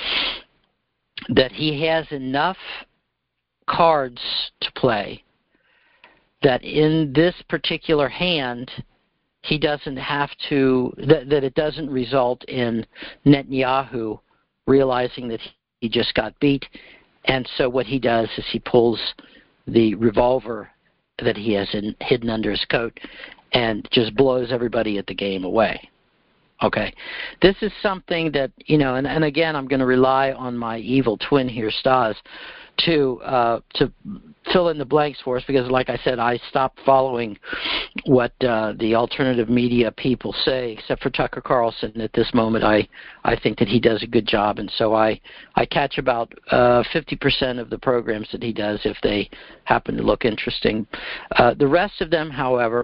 C: that he has enough cards to play that in this particular hand he doesn't have to, that, that it doesn't result in Netanyahu realizing that he just got beat, and so what he does is he pulls the revolver that he has in, hidden under his coat and just blows everybody at the game away. Okay, this is something that, you know, and, and again, I'm going to rely on my evil twin here, Stas, to uh, to fill in the blanks for us, because, like I said, I stopped following what uh, the alternative media people say, except for Tucker Carlson. At this moment, I, I think that he does a good job, and so I, I catch about uh, fifty percent of the programs that he does if they happen to look interesting. Uh, the rest of them, however,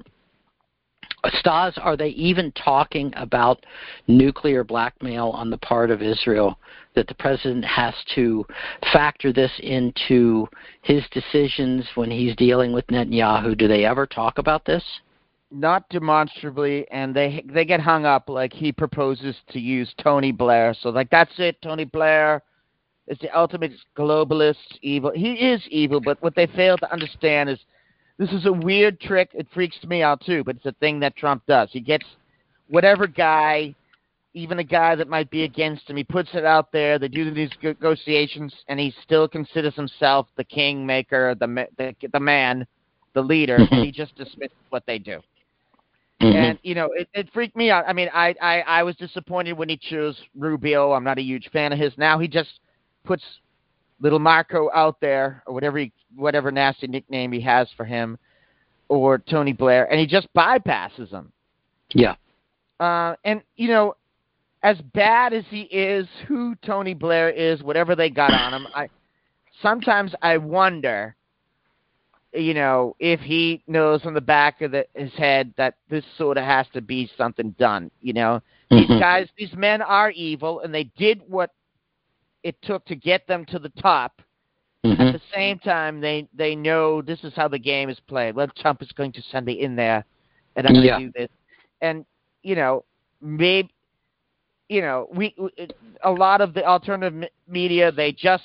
C: Stas, are they even talking about nuclear blackmail on the part of Israel, that the president has to factor this into his decisions when he's dealing with Netanyahu? Do they ever talk about this?
D: Not demonstrably, and they they get hung up like he proposes to use Tony Blair. So, like, that's it, Tony Blair is the ultimate globalist evil. He is evil, but what they fail to understand is this is a weird trick. It freaks me out, too, but it's a thing that Trump does. He gets whatever guy, even a guy that might be against him, he puts it out there. They do these negotiations, and he still considers himself the kingmaker, the the, the man, the leader, and he just dismisses what they do. Mm-hmm. And, you know, it, it freaked me out. I mean, I, I, I was disappointed when he chose Rubio. I'm not a huge fan of his. Now he just puts little Marco out there, or whatever he, whatever nasty nickname he has for him, or Tony Blair, and he just bypasses them.
C: Yeah.
D: Uh, and, you know, as bad as he is, who Tony Blair is, whatever they got on him, I sometimes I wonder you know, if he knows on the back of the, his head that this sort of has to be something done, you know.
C: Mm-hmm.
D: These guys, these men are evil, and they did what it took to get them to the top.
C: Mm-hmm.
D: At the same time, they, they know this is how the game is played. Well, Trump is going to send me in there, and I'm going to
C: Yeah.
D: do this. And, you know, maybe, you know, we, a lot of the alternative media, they just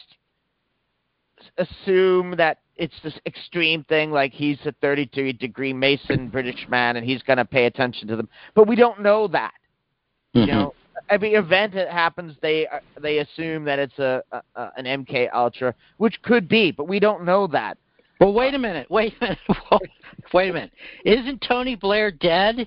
D: assume that it's this extreme thing, like he's a thirty-two degree Mason British man and he's going to pay attention to them. But we don't know that.
C: Mm-hmm.
D: You know, every event that happens, they they assume that it's a, a, a an M K Ultra, which could be, but we don't know that.
C: Well, wait a minute. Wait a minute. Wait a minute. Isn't Tony Blair dead?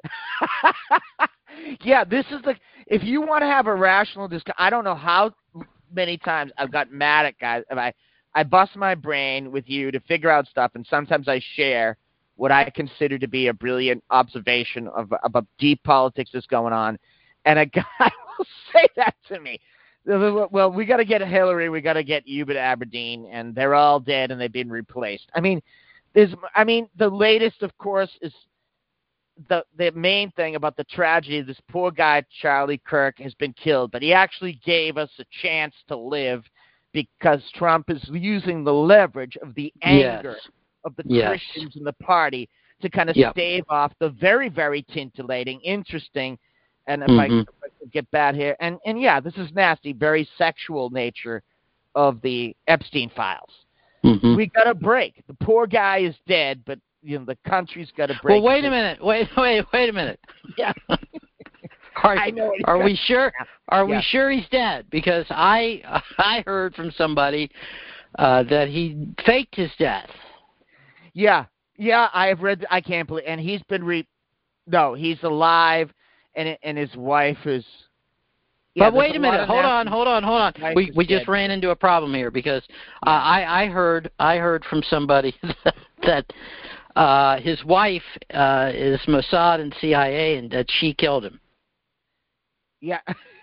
D: Yeah, this is the. If you want to have a rational discussion, I don't know how many times I've got mad at guys. If I I bust my brain with you to figure out stuff, and sometimes I share what I consider to be a brilliant observation of about deep politics that's going on, and a guy will say that to me. Well, we got to get Hillary, we got to get Hubert Aberdeen, and they're all dead and they've been replaced. I mean, there's, I mean, the latest, of course, is the the main thing about the tragedy. This poor guy, Charlie Kirk, has been killed, but he actually gave us a chance to live because Trump is using the leverage of the anger
C: Yes.
D: of the
C: Yes.
D: Christians in the party to kind of
C: Yep.
D: stave off the very, very tintillating, interesting, and if,
C: Mhm.
D: I, if I could get bad here, and, and yeah, this is nasty, very sexual nature of the Epstein files.
C: Mm-hmm.
D: We got a break. The poor guy is dead, but you know the country's got a break.
C: Well, wait a minute. Wait, wait, wait a minute.
D: Yeah.
C: Are,
D: I know it.
C: are we sure? Are
D: Yeah.
C: we sure he's dead? Because I I heard from somebody uh, that he faked his death.
D: Yeah, yeah, I have read. I can't believe, and he's been re. No, he's alive, and and his wife is. Yeah,
C: but wait
D: there's
C: a
D: lot
C: minute.
D: of
C: Hold on.
D: nasty-
C: Hold on. Hold on.
D: Wife
C: We
D: is
C: we just
D: dead.
C: ran into a problem here because uh, I I heard I heard from somebody that uh, his wife uh, is Mossad and C I A and that she killed him.
D: Yeah,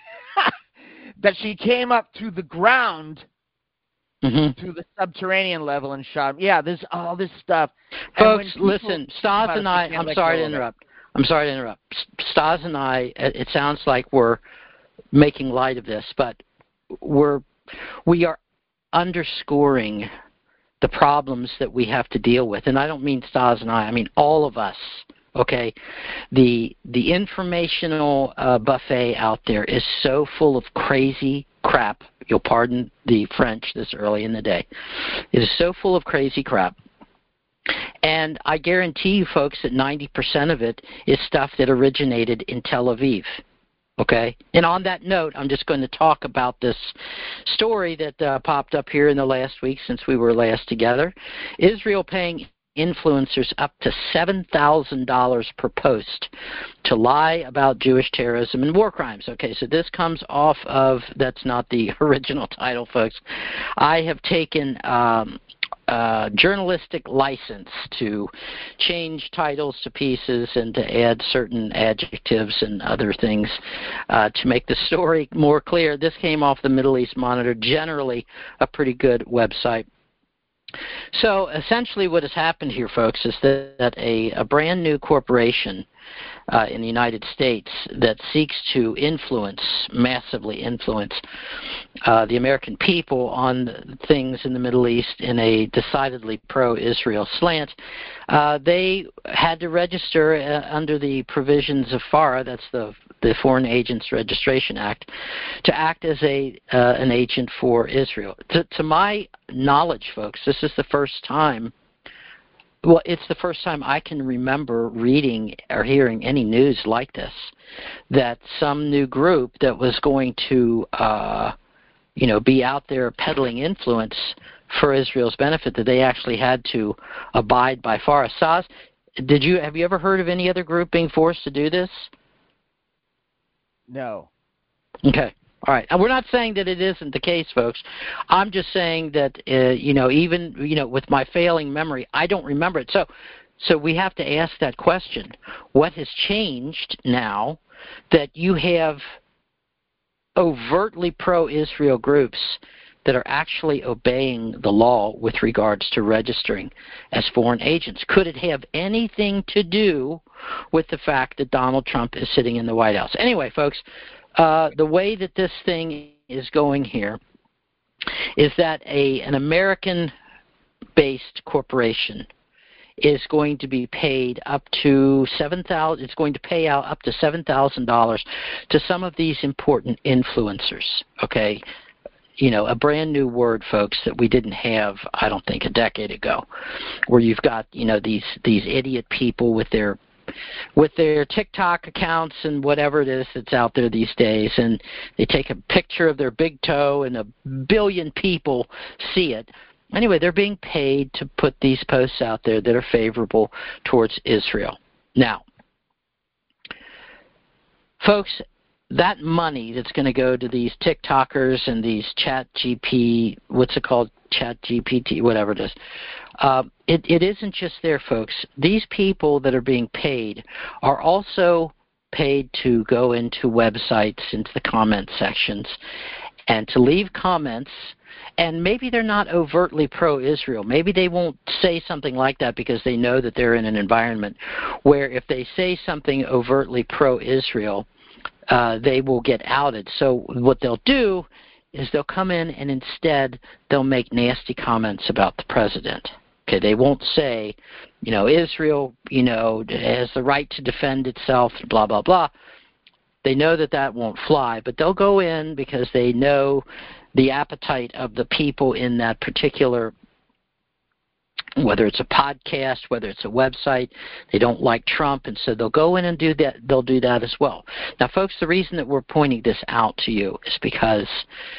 D: that she came up to the ground.
C: Mm-hmm.
D: To the subterranean level and shot him. Yeah, there's all this stuff. And when
C: Folks,
D: people
C: listen,
D: talk
C: Stas
D: about
C: and
D: it,
C: I,
D: they can't
C: I'm
D: let
C: sorry
D: go
C: to
D: of it.
C: interrupt. I'm sorry to interrupt. S- Stas and I, it it sounds like we're making light of this, but we're, we are underscoring the problems that we have to deal with. And I don't mean Stas and I, I mean all of us. Okay, the the informational uh, buffet out there is so full of crazy crap. You'll pardon the French this early in the day. It is so full of crazy crap. And I guarantee you, folks, that ninety percent of it is stuff that originated in Tel Aviv. Okay? And on that note, I'm just going to talk about this story that uh, popped up here in the last week since we were last together. Israel paying influencers up to seven thousand dollars per post to lie about Jewish terrorism and war crimes. Okay, so this comes off of, that's not the original title, folks. I have taken um, uh, journalistic license to change titles to pieces and to add certain adjectives and other things uh, to make the story more clear. This came off the Middle East Monitor, generally a pretty good website. So essentially what has happened here, folks, is that, that a, a brand new corporation uh, in the United States that seeks to influence, massively influence, uh, the American people on things in the Middle East in a decidedly pro-Israel slant, uh, they had to register uh, under the provisions of FARA, that's the the Foreign Agents Registration Act, to act as a uh, an agent for Israel. To, to my knowledge, folks, this is the first time, well, it's the first time I can remember reading or hearing any news like this, that some new group that was going to, uh, you know, be out there peddling influence for Israel's benefit, that they actually had to abide by FARA. Saz, did you, have you ever heard of any other group being forced to do this?
D: No.
C: Okay. All right. And we're not saying that it isn't the case, folks. I'm just saying that, uh, you know, even, you know, with my failing memory, I don't remember it. So, so we have to ask that question. What has changed now that you have overtly pro-Israel groups that are actually obeying the law with regards to registering as foreign agents. Could it have anything to do with the fact that Donald Trump is sitting in the White House? Anyway, folks, uh, the way that this thing is going here is that a an American-based corporation is going to be paid up to seven thousand. It's going to pay out up to seven thousand dollars to some of these important influencers. Okay, you know, a brand new word, folks, that we didn't have, I don't think, a decade ago, where you've got, you know, these these idiot people with their with their TikTok accounts and whatever it is that's out there these days, and they take a picture of their big toe and a billion people see it. Anyway, they're being paid to put these posts out there that are favorable towards Israel. Now, folks, that money that's going to go to these TikTokers and these Chat G P, what's it called, Chat G P T, whatever it is, uh, it, it isn't just there, folks. These people that are being paid are also paid to go into websites, into the comment sections, and to leave comments. And maybe they're not overtly pro-Israel. Maybe they won't say something like that because they know that they're in an environment where if they say something overtly pro-Israel, uh, they will get outed. So what they'll do is they'll come in and instead they'll make nasty comments about the president. Okay, they won't say, you know, Israel, you know, has the right to defend itself, blah, blah, blah. They know that that won't fly, but they'll go in because they know the appetite of the people in that particular, whether it's a podcast, whether it's a website. They don't like Trump, and so they'll go in and do that. They'll do that as well. Now, folks, the reason that we're pointing this out to you is because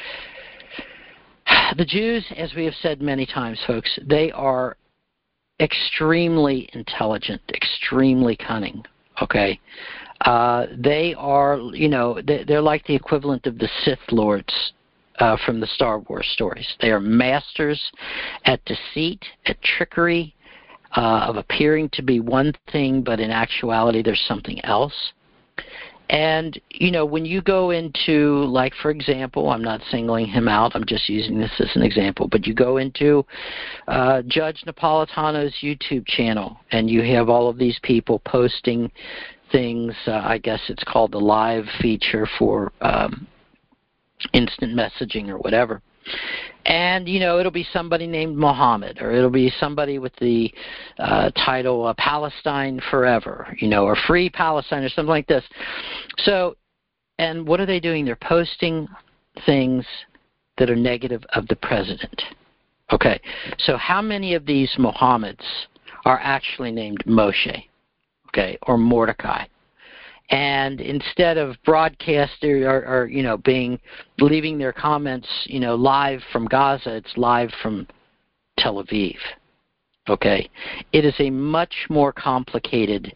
C: the Jews, as we have said many times, folks, they are extremely intelligent, extremely cunning, okay? Uh, they are, you know, they, they're like the equivalent of the Sith Lords Uh, from the Star Wars stories. They are masters at deceit, at trickery, uh, of appearing to be one thing, but in actuality there's something else. And, you know, when you go into, like, for example, I'm not singling him out, I'm just using this as an example, but you go into uh, Judge Napolitano's YouTube channel, and you have all of these people posting things, uh, I guess it's called the live feature for um, instant messaging or whatever. And, you know, it'll be somebody named Mohammed, or it'll be somebody with the uh, title uh, Palestine Forever, you know, or Free Palestine or something like this. So, and what are they doing? They're posting things that are negative of the president. Okay, so how many of these Mohammeds are actually named Moshe, okay, or Mordecai? And instead of broadcasting or, or, you know, being, leaving their comments, you know, live from Gaza, it's live from Tel Aviv, okay? It is a much more complicated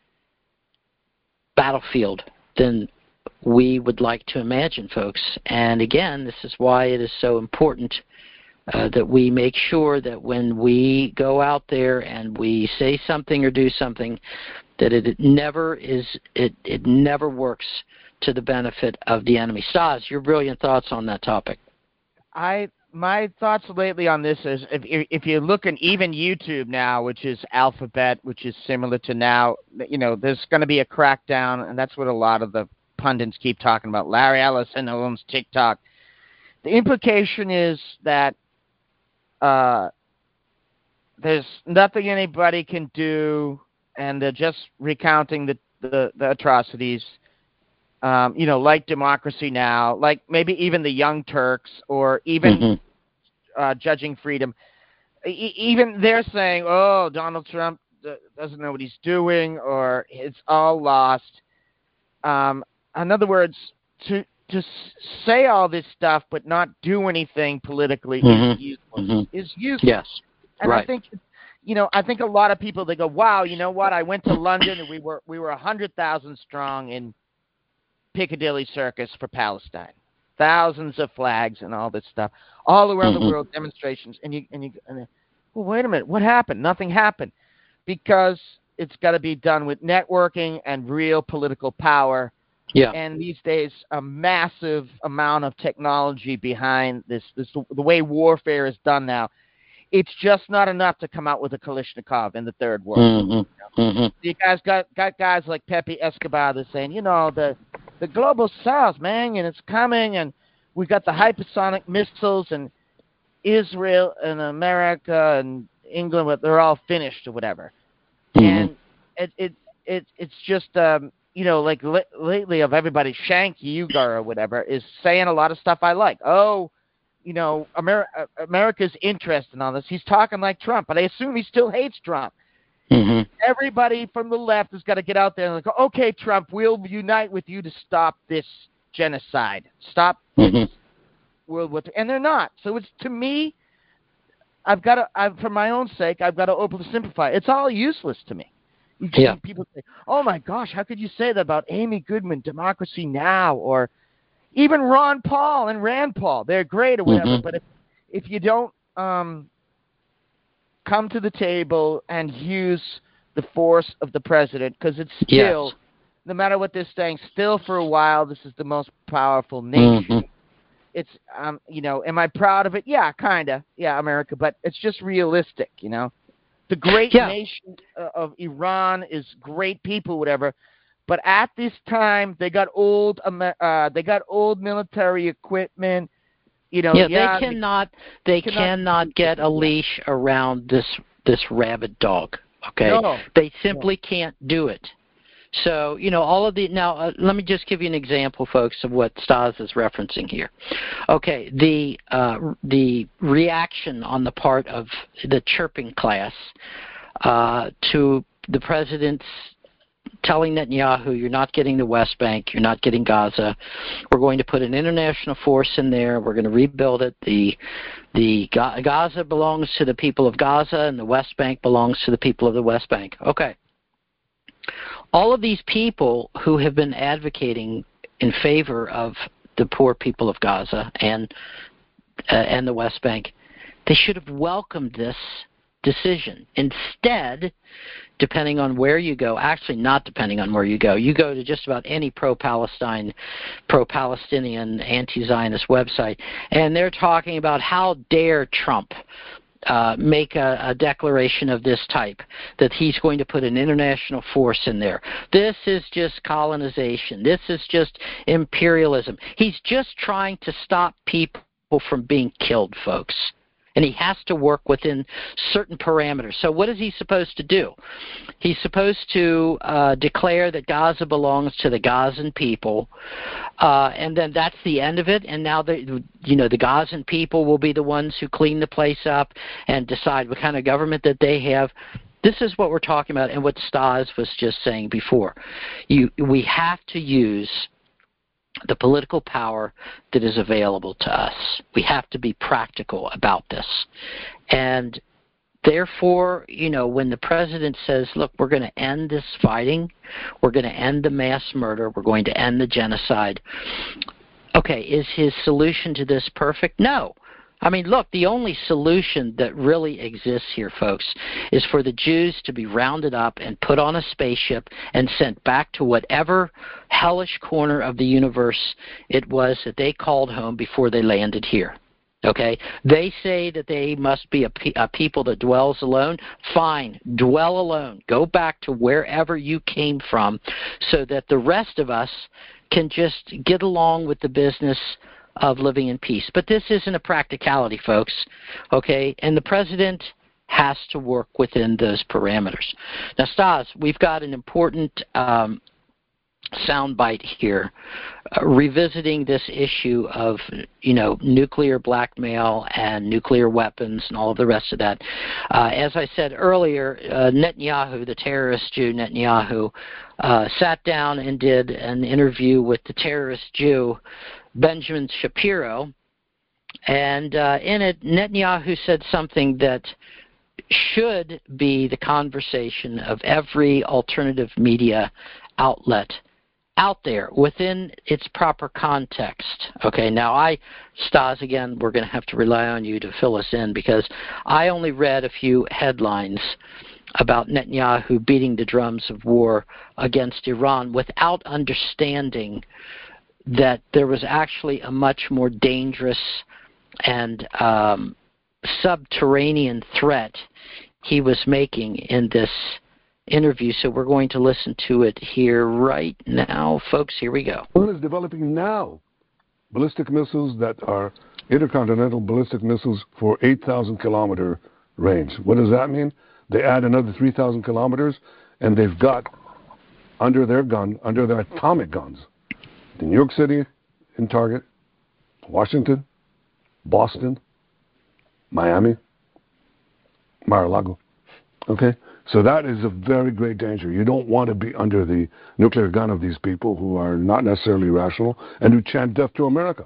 C: battlefield than we would like to imagine, folks. And again, this is why it is so important uh, that we make sure that when we go out there and we say something or do something, that it, it never is, it, it never works to the benefit of the enemy. Stas, your brilliant thoughts on that topic.
D: I my thoughts lately on this is if if you look at even YouTube now, which is Alphabet, which is similar to now, you know, there's going to be a crackdown, and that's what a lot of the pundits keep talking about. Larry Ellison owns TikTok. The implication is that uh, there's nothing anybody can do, and they're just recounting the, the, the atrocities, um, you know, like Democracy Now!, like maybe even the Young Turks, or even mm-hmm. uh, Judging Freedom. E- even they're saying, oh, Donald Trump d- doesn't know what he's doing, or it's all lost. Um, in other words, to to s- say all this stuff but not do anything politically mm-hmm. is useless. Mm-hmm. Is useless.
C: Yes,
D: and
C: right.
D: I think... You know, I think a lot of people, they go, wow, you know what, I went to London and we were we were one hundred thousand strong in Piccadilly Circus for Palestine. Thousands of flags and all this stuff. All around mm-hmm. the world, demonstrations. And you, and you, and, well, wait a minute, what happened? Nothing happened. Because it's got to be done with networking and real political power
C: Yeah.
D: And these days, a massive amount of technology behind this, this the way warfare is done now. It's just not enough to come out with a Kalashnikov in the third world.
C: Mm-hmm. Mm-hmm.
D: You guys got, got guys like Pepe Escobar that's saying, you know, the the global south, man, and it's coming, and we got the hypersonic missiles, and Israel and America and England, but they're all finished or whatever.
C: Mm-hmm.
D: And it it it it's just um, you know, like li- lately of everybody, Shank Ugar or whatever is saying a lot of stuff I like. Oh, you know, Amer- America's interested in all this. He's talking like Trump, but I assume he still hates Trump.
C: Mm-hmm.
D: Everybody from the left has got to get out there and go, okay, Trump, we'll unite with you to stop this genocide. Stop
C: Mm-hmm.
D: this World War Two. And they're not. So it's, to me, I've got to, I've, for my own sake, I've got to oversimplify. It's all useless to me. You see
C: Yeah.
D: people say, oh my gosh, how could you say that about Amy Goodman, Democracy Now!, or even Ron Paul and Rand Paul. They're great or whatever,
C: Mm-hmm.
D: but if, if you don't um, come to the table and use the force of the president, because it's still,
C: Yes.
D: no matter what this thing, still for a while, this is the most powerful nation.
C: Mm-hmm.
D: It's, um, you know, am I proud of it? Yeah, kind of. Yeah, America, but it's just realistic, you know. The great
C: Yeah.
D: nation uh, of Iran is great people, whatever. But at this time, they got old, uh, they got old military equipment. You know,
C: Yeah,
D: yeah
C: they cannot. They
D: cannot-
C: cannot get a leash around this this rabid dog. Okay,
D: No.
C: they simply can't do it. So you know, all of the now. Uh, let me just give you an example, folks, of what Stas is referencing here. Okay, the uh, the reaction on the part of the chirping class uh, to the president's telling Netanyahu, you're not getting the West Bank, you're not getting Gaza. We're going to put an international force in there. We're going to rebuild it. The the Gaza belongs to the people of Gaza, and the West Bank belongs to the people of the West Bank. Okay. All of these people who have been advocating in favor of the poor people of Gaza and uh, and the West Bank, they should have welcomed this decision. Instead, depending on where you go, actually not depending on where you go, you go to just about any pro-Palestine, pro-Palestinian, anti-Zionist website, and they're talking about how dare Trump uh, make a, a declaration of this type, that he's going to put an international force in there. This is just colonization. This is just imperialism. He's just trying to stop people from being killed, folks. And he has to work within certain parameters. So what is he supposed to do? He's supposed to uh, declare that Gaza belongs to the Gazan people, uh, and then that's the end of it. And now the you know the Gazan people will be the ones who clean the place up and decide what kind of government that they have. This is what we're talking about, and what Stas was just saying before. You we have to use the political power that is available to us. We have to be practical about this. And therefore, you know, when the president says, look, we're going to end this fighting, we're going to end the mass murder, we're going to end the genocide. Okay, is his solution to this perfect? No. I mean, look, the only solution that really exists here, folks, is for the Jews to be rounded up and put on a spaceship and sent back to whatever hellish corner of the universe it was that they called home before they landed here. Okay? They say that they must be a, pe- a people that dwells alone. Fine, dwell alone. Go back to wherever you came from so that the rest of us can just get along with the business of living in peace. But this isn't a practicality, folks, okay? And the president has to work within those parameters. Now, Stas, we've got an important um, soundbite here, uh, revisiting this issue of, you know, nuclear blackmail and nuclear weapons and all of the rest of that. Uh, as I said earlier, uh, Netanyahu, the terrorist Jew Netanyahu, uh, sat down and did an interview with the terrorist Jew Benjamin Shapiro, and uh, in it, Netanyahu said something that should be the conversation of every alternative media outlet out there within its proper context. Okay, now I, Stas, again, we're going to have to rely on you to fill us in because I only read a few headlines about Netanyahu beating the drums of war against Iran without understanding that there was actually a much more dangerous and um, subterranean threat he was making in this interview. So we're going to listen to it here right now. Folks, here we go.
G: Iran is developing now ballistic missiles that are intercontinental ballistic missiles for eight thousand kilometer range. What does that mean? They add another three thousand kilometers, and they've got under their gun, under their atomic guns, in New York City, in Target, Washington, Boston, Miami, Mar-a-Lago. Okay? So that is a very great danger. You don't want to be under the nuclear gun of these people who are not necessarily rational and who chant death to America.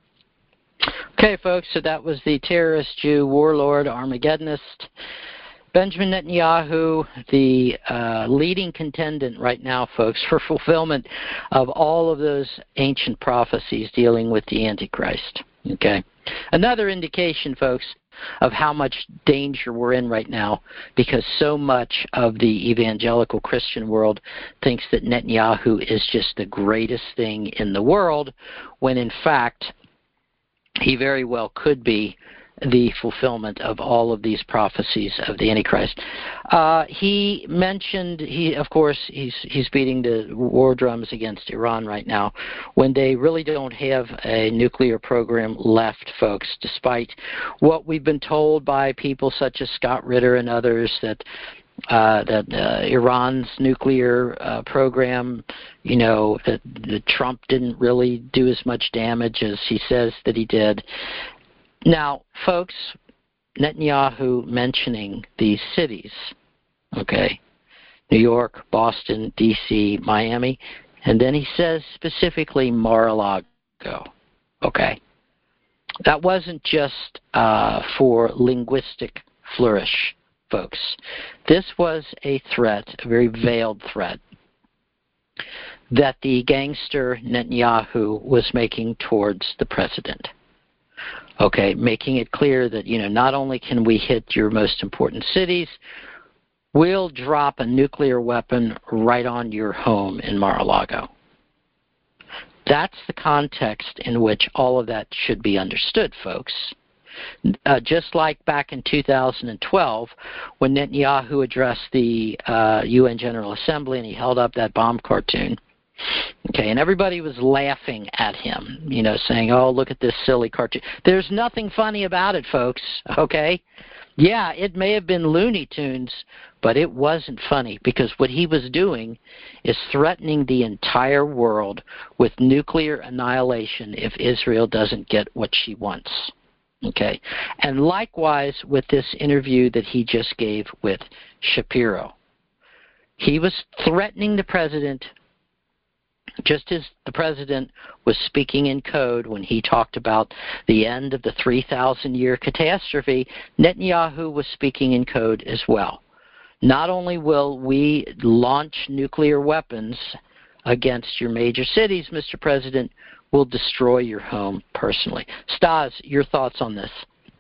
C: Okay, folks, so that was the terrorist Jew warlord, Armageddonist, Benjamin Netanyahu, the uh, leading contendant right now, folks, for fulfillment of all of those ancient prophecies dealing with the Antichrist. Okay. Another indication, folks, of how much danger we're in right now, because so much of the evangelical Christian world thinks that Netanyahu is just the greatest thing in the world, when in fact he very well could be the fulfillment of all of these prophecies of the Antichrist. Uh, he mentioned, he of course, he's he's beating the war drums against Iran right now, when they really don't have a nuclear program left, folks, despite what we've been told by people such as Scott Ritter and others that Uh, that uh, Iran's nuclear uh, program, you know, that, that Trump didn't really do as much damage as he says that he did. Now, folks, Netanyahu mentioning these cities, okay, New York, Boston, D C, Miami, and then he says specifically Mar-a-Lago, okay. That wasn't just uh, for linguistic flourish, folks. This was a threat, a very veiled threat, that the gangster Netanyahu was making towards the president. Okay, making it clear that, you know, not only can we hit your most important cities, we'll drop a nuclear weapon right on your home in Mar-a-Lago. That's the context in which all of that should be understood, folks. Uh, just like back in two thousand twelve, when Netanyahu addressed the uh, U N General Assembly and he held up that bomb cartoon, okay, and everybody was laughing at him, you know, saying, oh, look at this silly cartoon. There's nothing funny about it, folks, okay? Yeah, it may have been Looney Tunes, but it wasn't funny, because what he was doing is threatening the entire world with nuclear annihilation if Israel doesn't get what she wants. Okay, and likewise with this interview that he just gave with Shapiro. He was threatening the president just as the president was speaking in code when he talked about the end of the three thousand year catastrophe. Netanyahu was speaking in code as well. Not only will we launch nuclear weapons against your major cities, Mister President, will destroy your home personally. Stas, your thoughts on this?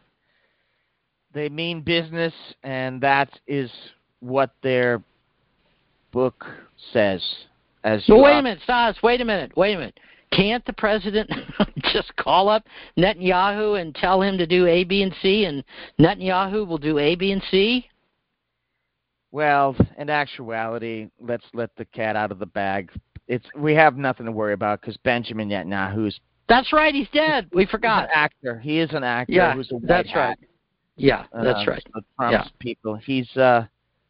D: They mean business, and that is what their book says. As
C: no, wait a minute, Stas, wait a minute, wait a minute. Can't the president just call up Netanyahu and tell him to do A, B, and C, and Netanyahu will do A, B, and C?
D: Well, in actuality, let's let the cat out of the bag. It's we have nothing to worry about, because Benjamin Netanyahu's
C: that's right, he's dead. We forgot.
D: He's an actor. He is an actor.
C: Yeah,
D: who's a white
C: that's
D: hat.
C: right. Yeah, that's
D: uh,
C: right.
D: So Trump's
C: yeah.
D: people. He's uh,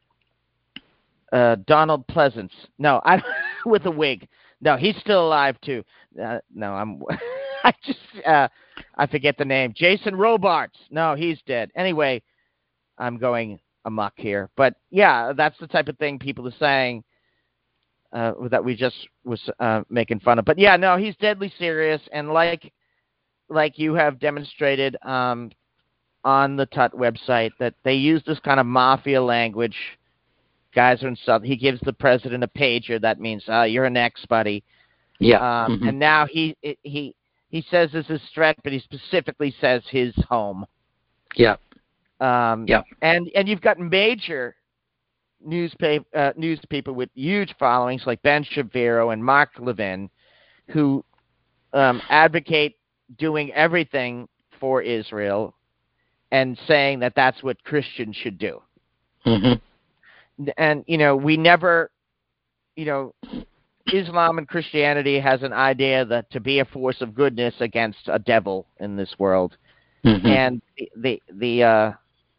D: uh, Donald Pleasance. No, I with a wig. No, he's still alive too. Uh, no, I'm. I just uh, I forget the name. Jason Robards. No, he's dead. Anyway, I'm going amok here, but yeah, that's the type of thing people are saying. Uh, that we just was uh, making fun of. But yeah, no, he's deadly serious, and like like you have demonstrated um, on the Tut website, that they use this kind of mafia language. Guys are insulted. He gives the president a pager. That means, uh, you're an ex, buddy.
C: Yeah.
D: Um,
C: mm-hmm.
D: And now he he he says this is threat, but he specifically says his home.
C: Yeah.
D: Um,
C: yeah.
D: And, and you've got major newspaper uh, news people with huge followings like Ben Shapiro and Mark Levin, who um, advocate doing everything for Israel and saying that that's what Christians should do. Mm-hmm. And, you know, we never, you know, Islam and Christianity has an idea that to be a force of goodness against a devil in this world. Mm-hmm. And the, the, the uh,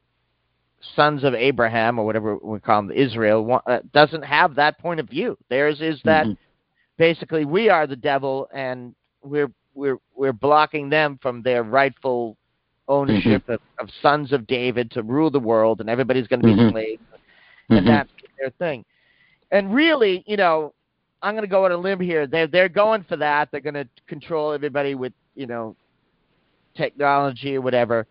D: sons of Abraham, or whatever we call them, Israel, uh, doesn't have that point of view. Theirs is that mm-hmm. basically we are the devil and we're, we're, we're blocking them from their rightful ownership mm-hmm. of, of sons of David to rule the world, and everybody's going to be mm-hmm. slaves, and mm-hmm. that's their thing. And really, you know, I'm going to go on a limb here. They're they're going for that. They're going to control everybody with, you know, technology or whatever.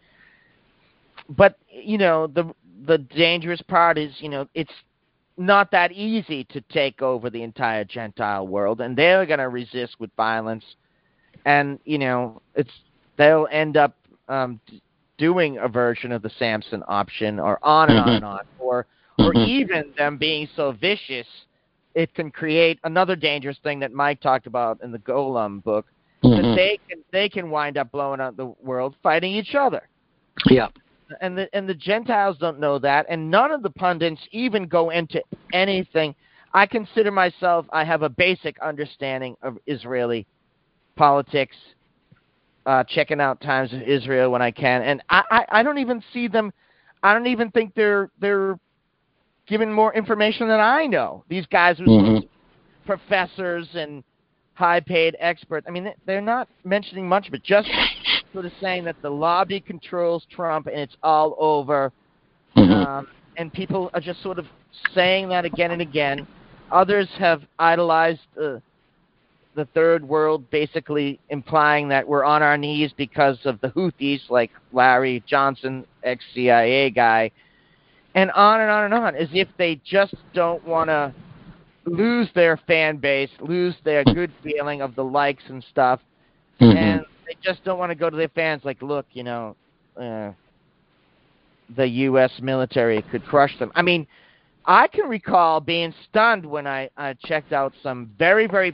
D: But you know, the the dangerous part is, you know, it's not that easy to take over the entire Gentile world, and they're going to resist with violence. And you know, it's they'll end up Um, doing a version of the Samson option, or on and mm-hmm. on and on, or or mm-hmm. even them being so vicious, it can create another dangerous thing that Mike talked about in the Golem book, mm-hmm. that they can they can wind up blowing up the world fighting each other.
C: Yeah,
D: and the and the Gentiles don't know that, and none of the pundits even go into anything. I consider myself, I have a basic understanding of Israeli politics. Uh, checking out Times of Israel when I can, and I, I, I don't even see them. I don't even think they're they're giving more information than I know. These guys are mm-hmm. professors and high-paid experts. I mean, they're not mentioning much, but just sort of saying that the lobby controls Trump and it's all over. Mm-hmm. Um, and people are just sort of saying that again and again. Others have idolized Uh, the third world, basically implying that we're on our knees because of the Houthis, like Larry Johnson, ex-C I A guy, and on and on and on, as if they just don't want to lose their fan base, lose their good feeling of the likes and stuff, mm-hmm. and they just don't want to go to their fans like, look, you know, uh, the U S military could crush them. I mean, I can recall being stunned when I, I checked out some very, very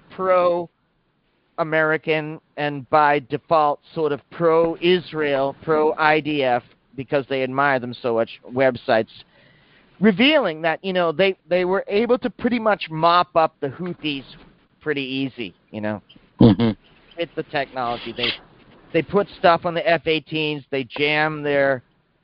D: pro-American and by default sort of pro-Israel, pro-I D F, because they admire them so much, websites, revealing that, you know, they, they were able to pretty much mop up the Houthis pretty easy, you know, mm-hmm. with the technology. They, they put stuff on the F eighteens, they jam their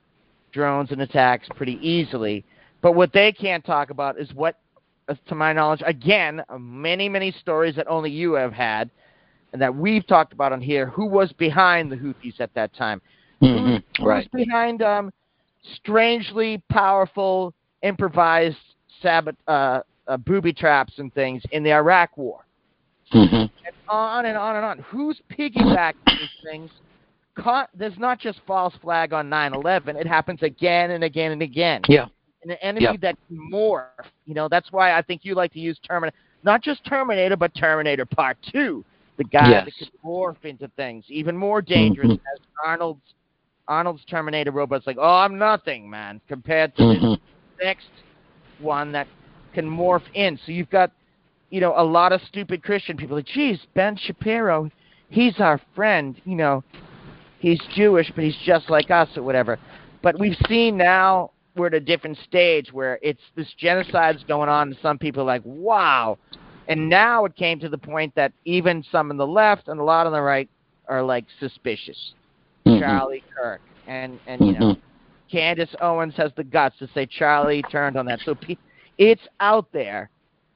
D: drones and attacks pretty easily. But what they can't talk about is what, to my knowledge, again, many, many stories that only you have had and that we've talked about on here, who was behind the Houthis at that time.
C: Mm-hmm.
D: Who,
C: right.
D: who was behind um, strangely powerful, improvised sabot- uh, uh, booby traps and things in the Iraq War. Mm-hmm. And on and on and on. Who's piggybacking these things? Con- There's not just false flag on nine eleven. It happens again and again and again.
C: Yeah.
D: An enemy
C: yep.
D: that can morph. You know, that's why I think you like to use Terminator. Not just Terminator, but Terminator Part two. The guy
C: yes.
D: that could morph into things. Even more dangerous mm-hmm. as Arnold's Arnold's Terminator robot's like, oh, I'm nothing, man, compared to mm-hmm. this next one that can morph in. So you've got, you know, a lot of stupid Christian people like, geez, Ben Shapiro, he's our friend. You know, he's Jewish, but he's just like us or whatever. But we've seen now, we're at a different stage where it's this genocide's going on, and some people are like, wow. And now it came to the point that even some on the left and a lot on the right are like suspicious. Mm-hmm. Charlie Kirk and, and you know, mm-hmm. Candace Owens has the guts to say Charlie turned on that. So pe- it's out there.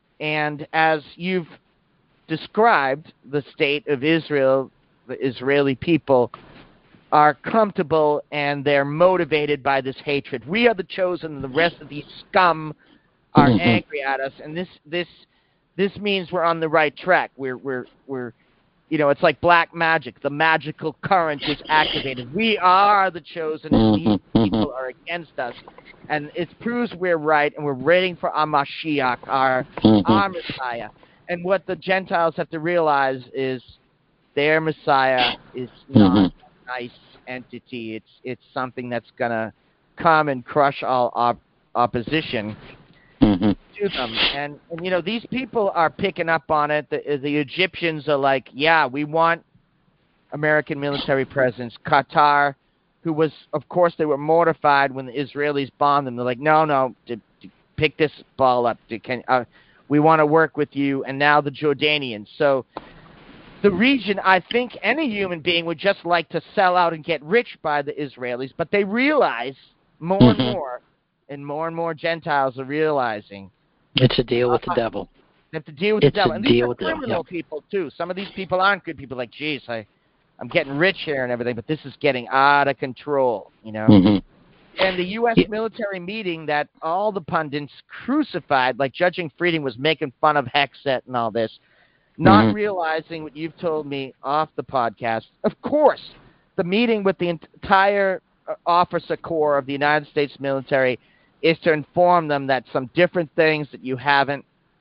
D: And as you've described, the state of Israel, the Israeli people are comfortable and they're motivated by this hatred. We are the chosen, and the rest of these scum are mm-hmm. angry at us. And this this this means we're on the right track. We're we're we're you know, it's like black magic. The magical current is activated. We are the chosen, and these people are against us. And it proves we're right, and we're waiting for our Mashiach, our our Messiah. And what the Gentiles have to realize is their Messiah is not nice entity. It's it's something that's gonna come and crush all op- opposition. mm-hmm. to them. And, and, you know, these people are picking up on it. The, the Egyptians are like, yeah, we want American military presence. Qatar, who was, of course, they were mortified when the Israelis bombed them. They're like, no, no, to, to pick this ball up. To, can, uh, we want to work with you. And now the Jordanians. So the region, I think any human being would just like to sell out and get rich by the Israelis, but they realize more
C: mm-hmm.
D: and more, and more and more Gentiles are realizing
C: it's a deal with
D: uh,
C: the devil.
D: They have to deal with
C: it's
D: the devil.
C: A
D: and
C: deal
D: these are
C: with
D: criminal
C: the,
D: people, too. Some of these people aren't good people, like, geez, I, I'm getting rich here and everything, but this is getting out of control, you know?
C: Mm-hmm.
D: And the U S yeah. military meeting that all the pundits crucified, like Judging Freedom was making fun of Hexet and all this, not mm-hmm. realizing what you've told me off the podcast. Of course, the meeting with the entire officer corps of the United States military is to inform them that some different things that you haven't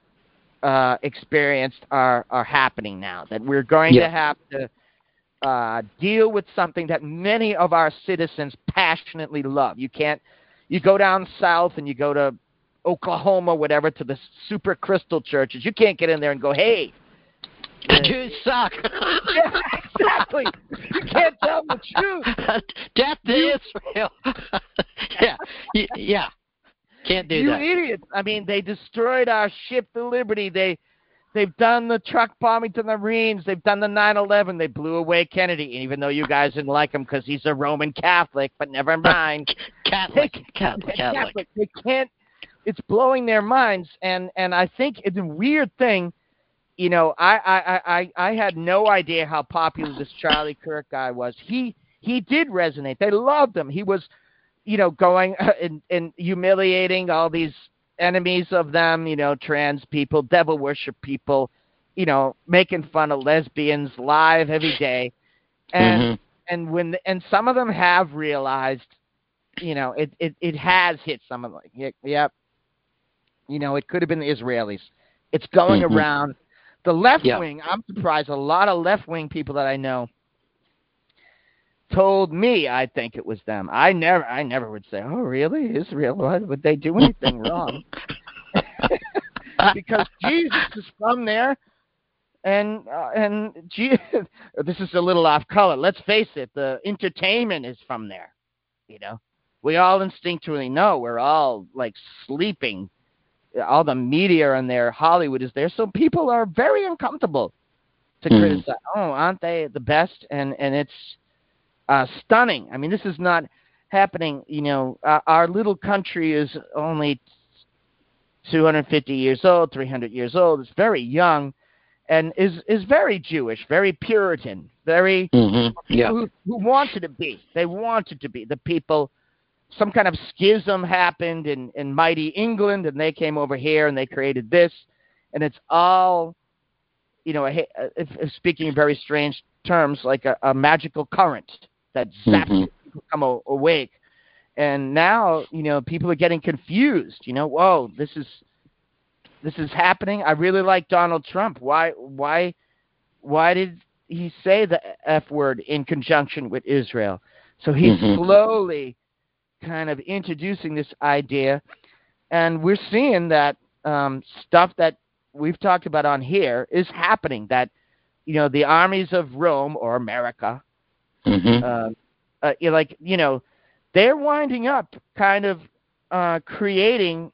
D: uh, experienced are, are happening now, that we're going
C: yeah.
D: to have to uh, deal with something that many of our citizens passionately love. You can't, you go down south and you go to Oklahoma, whatever, to the super crystal churches. You can't get in there and go, hey,
C: the Jews suck.
D: Yeah, exactly. You can't tell them the truth.
C: Death to you, Israel. yeah, y- yeah. Can't do
D: you
C: that.
D: You idiots. I mean, they destroyed our ship, the Liberty. They, they've done the truck bombing to the Marines. They've done the nine eleven. They blew away Kennedy, even though you guys didn't like him because he's a Roman Catholic, but never mind.
C: Catholic.
D: They,
C: Catholic.
D: Catholic. They can't. It's blowing their minds. And, and I think it's a weird thing. You know, I, I, I, I had no idea how popular this Charlie Kirk guy was. He he did resonate. They loved him. He was, you know, going and, and humiliating all these enemies of them, you know, trans people, devil worship people, you know, making fun of lesbians live every day. And mm-hmm. and when and some of them have realized, you know, it, it, it has hit some of them. Like, yep. You know, it could have been the Israelis. It's going mm-hmm. around. The left
C: yeah.
D: wing, I'm surprised, a lot of left wing people that I know told me I think it was them. I never I never would say, oh, really? Israel? Why would they do anything wrong? Because Jesus is from there. And, uh, and Jesus, this is a little off color. Let's face it, the entertainment is from there. You know, we all instinctually know we're all like sleeping. All the media in there, Hollywood is there, so people are very uncomfortable to mm. criticize. Oh, aren't they the best? And and it's uh, stunning. I mean, this is not happening. You know, uh, our little country is only two hundred fifty years old, three hundred years old. It's very young, and is is very Jewish, very Puritan, very
C: mm-hmm. yeah.
D: who, who wanted to be. They wanted to be the people. Some kind of schism happened in, in mighty England, and they came over here and they created this, and it's all, you know, if, if speaking in very strange terms, like a, a magical current that zaps mm-hmm. you, people come a, awake. And now, you know, people are getting confused. You know, whoa, this is this is happening. I really like Donald Trump. Why why why did he say the F word in conjunction with Israel? So he's mm-hmm. slowly kind of introducing this idea, and we're seeing that um, stuff that we've talked about on here is happening, that, you know, the armies of Rome or America,
C: mm-hmm.
D: uh, uh, like, you know, they're winding up kind of uh, creating,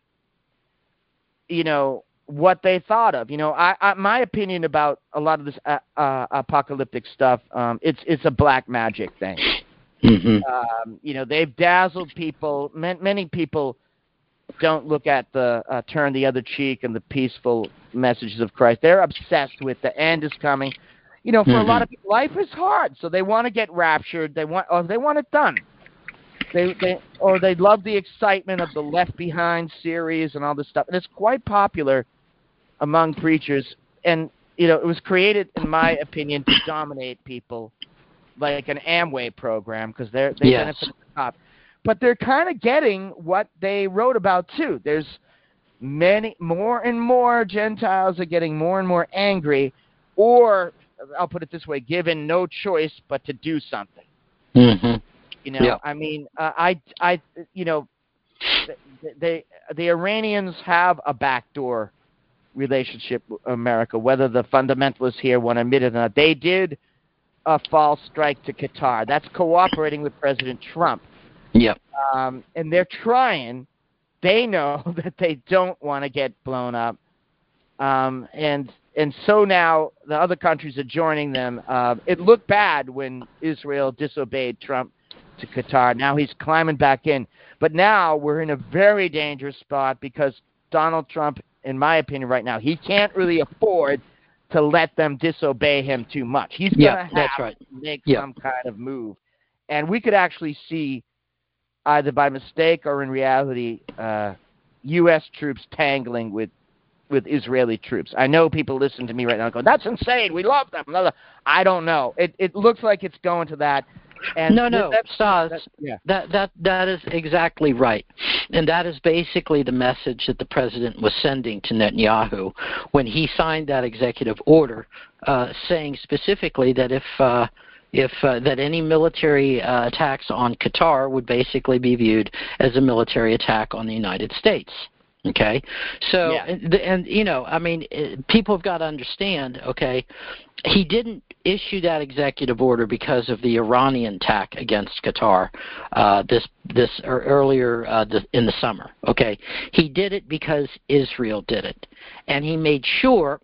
D: you know, what they thought of. You know, I, I my opinion about a lot of this uh, uh, apocalyptic stuff, um, it's it's a black magic thing.
C: Mm-hmm.
D: Um, you know, they've dazzled people. Many people don't look at the uh, turn the other cheek and the peaceful messages of Christ. They're obsessed with the end is coming. You know, for mm-hmm. a lot of people, life is hard, so they want to get raptured. They want, or they want it done. They, they, or they love the excitement of the Left Behind series and all this stuff. And it's quite popular among preachers. And you know, it was created, in my opinion, to dominate people. Like an Amway program, because they're they
C: yes.
D: benefit at the top, but they're kind of getting what they wrote about too. There's many more and more Gentiles are getting more and more angry, or I'll put it this way: given no choice but to do something.
C: Mm-hmm.
D: You know,
C: yeah.
D: I mean, uh, I I you know, they the Iranians have a backdoor relationship with America, whether the fundamentalists here want to admit it or not. They did a false strike to Qatar. That's cooperating with President Trump.
C: Yep.
D: Um, and they're trying. They know that they don't want to get blown up. Um, and and so now the other countries are joining them. Uh, it looked bad when Israel disobeyed Trump to Qatar. Now he's climbing back in. But now we're in a very dangerous spot because Donald Trump, in my opinion right now, he can't really afford to let them disobey him too much. He's going to
C: yeah,
D: have
C: that's right.
D: to make
C: yeah.
D: some kind of move. And we could actually see, either by mistake or in reality, uh, U S troops tangling with with Israeli troops. I know people listen to me right now and go, that's insane. We love them. I don't know. It it looks like it's going to that. And
C: no, no,
D: that,
C: Stas,
D: that, yeah.
C: that, that, that is exactly right. And that is basically the message that the president was sending to Netanyahu when he signed that executive order, uh, saying specifically that if uh, if uh, that any military uh, attacks on Qatar would basically be viewed as a military attack on the United States. Okay, so
D: yeah.
C: and, and you know, I mean, people have got to understand. Okay, he didn't issue that executive order because of the Iranian attack against Qatar uh, this this or earlier uh, the, in the summer. Okay, he did it because Israel did it, and he made sure.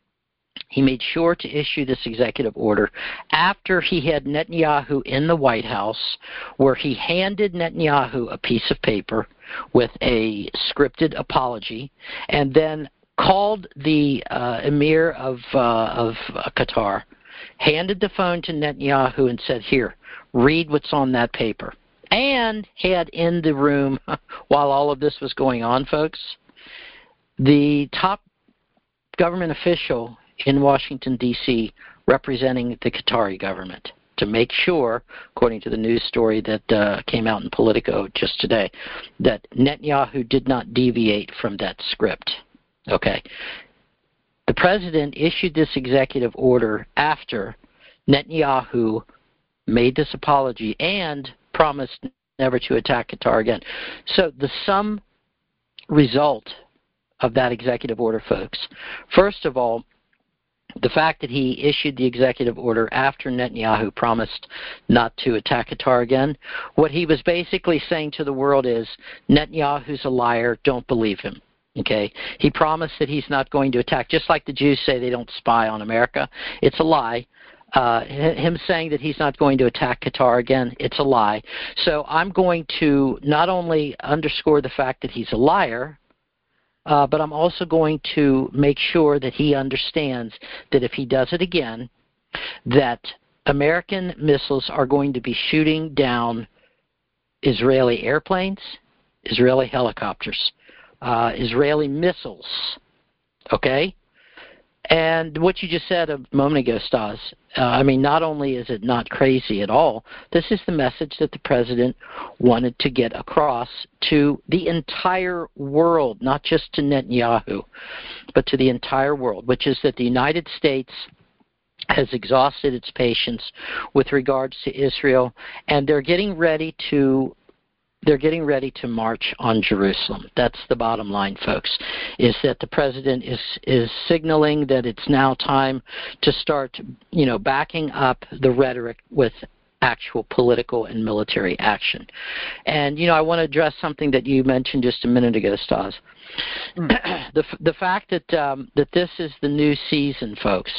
C: He made sure to issue this executive order after he had Netanyahu in the White House, where he handed Netanyahu a piece of paper with a scripted apology, and then called the uh, emir of uh, of uh, Qatar, handed the phone to Netanyahu and said, "Here, read what's on that paper." And had in the room, while all of this was going on, folks, the top government official in Washington, D C, representing the Qatari government, to make sure, according to the news story that uh, came out in Politico just today, that Netanyahu did not deviate from that script. Okay. The president issued this executive order after Netanyahu made this apology and promised never to attack Qatar again. So the sum result of that executive order, folks, first of all, the fact that he issued the executive order after Netanyahu promised not to attack Qatar again, what he was basically saying to the world is, Netanyahu's a liar, don't believe him. Okay? He promised that he's not going to attack, just like the Jews say they don't spy on America. It's a lie. Uh, him saying that he's not going to attack Qatar again, it's a lie. So I'm going to not only underscore the fact that he's a liar, Uh, but I'm also going to make sure that he understands that if he does it again, that American missiles are going to be shooting down Israeli airplanes, Israeli helicopters, uh, Israeli missiles, okay? And what you just said a moment ago, Stas, uh, I mean, not only is it not crazy at all, this is the message that the president wanted to get across to the entire world, not just to Netanyahu, but to the entire world, which is that the United States has exhausted its patience with regards to Israel, and they're getting ready to They're getting ready to march on Jerusalem. That's the bottom line, folks, is that the president is is signaling that it's now time to start, you know, backing up the rhetoric with actual political and military action. And, you know, I want to address something that you mentioned just a minute ago, Stas. Mm. the the fact that um, that this is the new season, folks.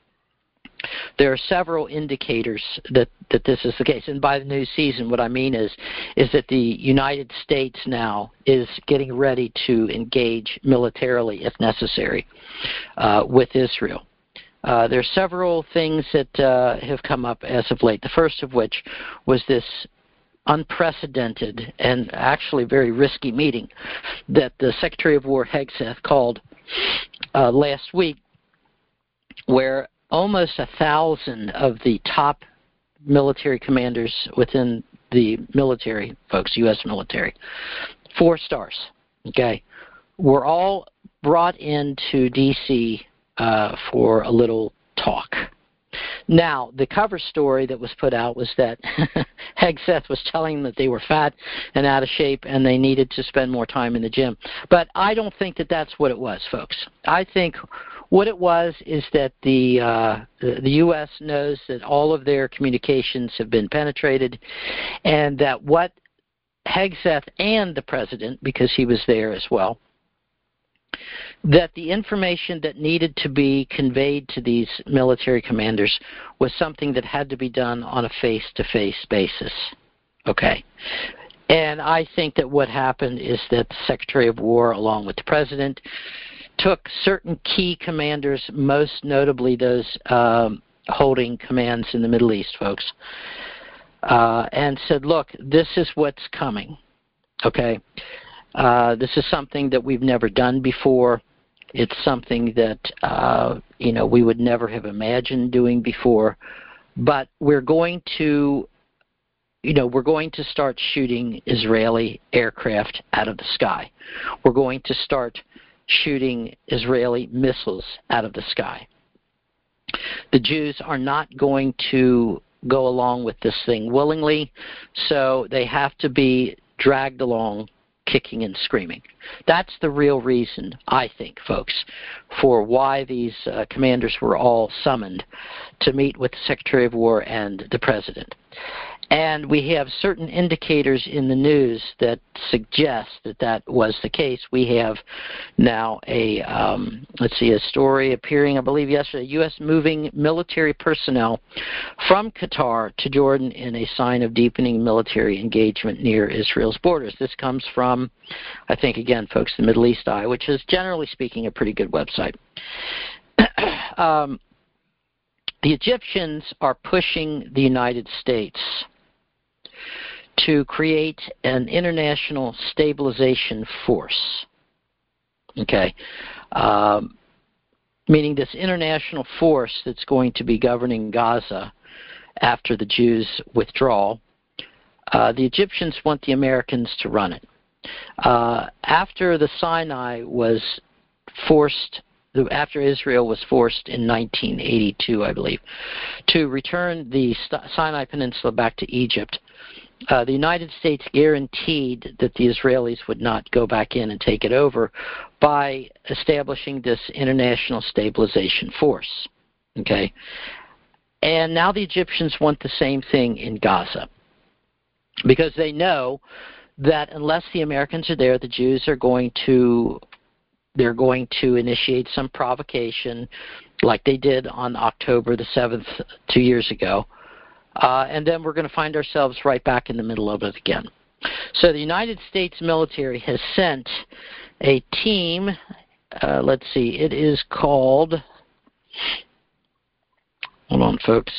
C: There are several indicators that, that this is the case. And by the new season, what I mean is is that the United States now is getting ready to engage militarily, if necessary, uh, with Israel. Uh, there are several things that uh, have come up as of late, the first of which was this unprecedented and actually very risky meeting that the Secretary of War Hegseth called uh, last week, where almost a thousand of the top military commanders within the military, folks, U S military, four stars, okay, were all brought into D C uh, for a little talk. Now, the cover story that was put out was that Hegseth was telling them that they were fat and out of shape and they needed to spend more time in the gym. But I don't think that that's what it was, folks. I think what it was is that the, uh, the the U S knows that all of their communications have been penetrated, and that what Hegseth and the president, because he was there as well, that the information that needed to be conveyed to these military commanders was something that had to be done on a face-to-face basis. Okay. And I think that what happened is that the Secretary of War, along with the president, took certain key commanders, most notably those um, holding commands in the Middle East, folks, uh, and said, look, this is what's coming, okay? Uh, this is something that we've never done before. It's something that, uh, you know, we would never have imagined doing before, but we're going to You know, we're going to start shooting Israeli aircraft out of the sky. We're going to start shooting Israeli missiles out of the sky. The Jews are not going to go along with this thing willingly, so they have to be dragged along kicking and screaming. That's the real reason, I think, folks, for why these uh, commanders were all summoned to meet with the Secretary of War and the President. And we have certain indicators in the news that suggest that that was the case. We have now a, um, let's see, a story appearing, I believe yesterday, U S moving military personnel from Qatar to Jordan in a sign of deepening military engagement near Israel's borders. This comes from, I think, again, folks, the Middle East Eye, which is, generally speaking, a pretty good website. um, the Egyptians are pushing the United States to create an international stabilization force, okay, um, meaning this international force that's going to be governing Gaza after the Jews' withdrawal. Uh, the Egyptians want the Americans to run it. Uh, after the Sinai was forced, after Israel was forced in nineteen eighty-two, I believe, to return the Sinai Peninsula back to Egypt, Uh, the United States guaranteed that the Israelis would not go back in and take it over by establishing this international stabilization force. Okay? And now the Egyptians want the same thing in Gaza, because they know that unless the Americans are there, the Jews are going to they're going to initiate some provocation like they did on October the seventh two years ago. Uh, and then we're going to find ourselves right back in the middle of it again. So the United States military has sent a team, uh, let's see, it is called, hold on folks,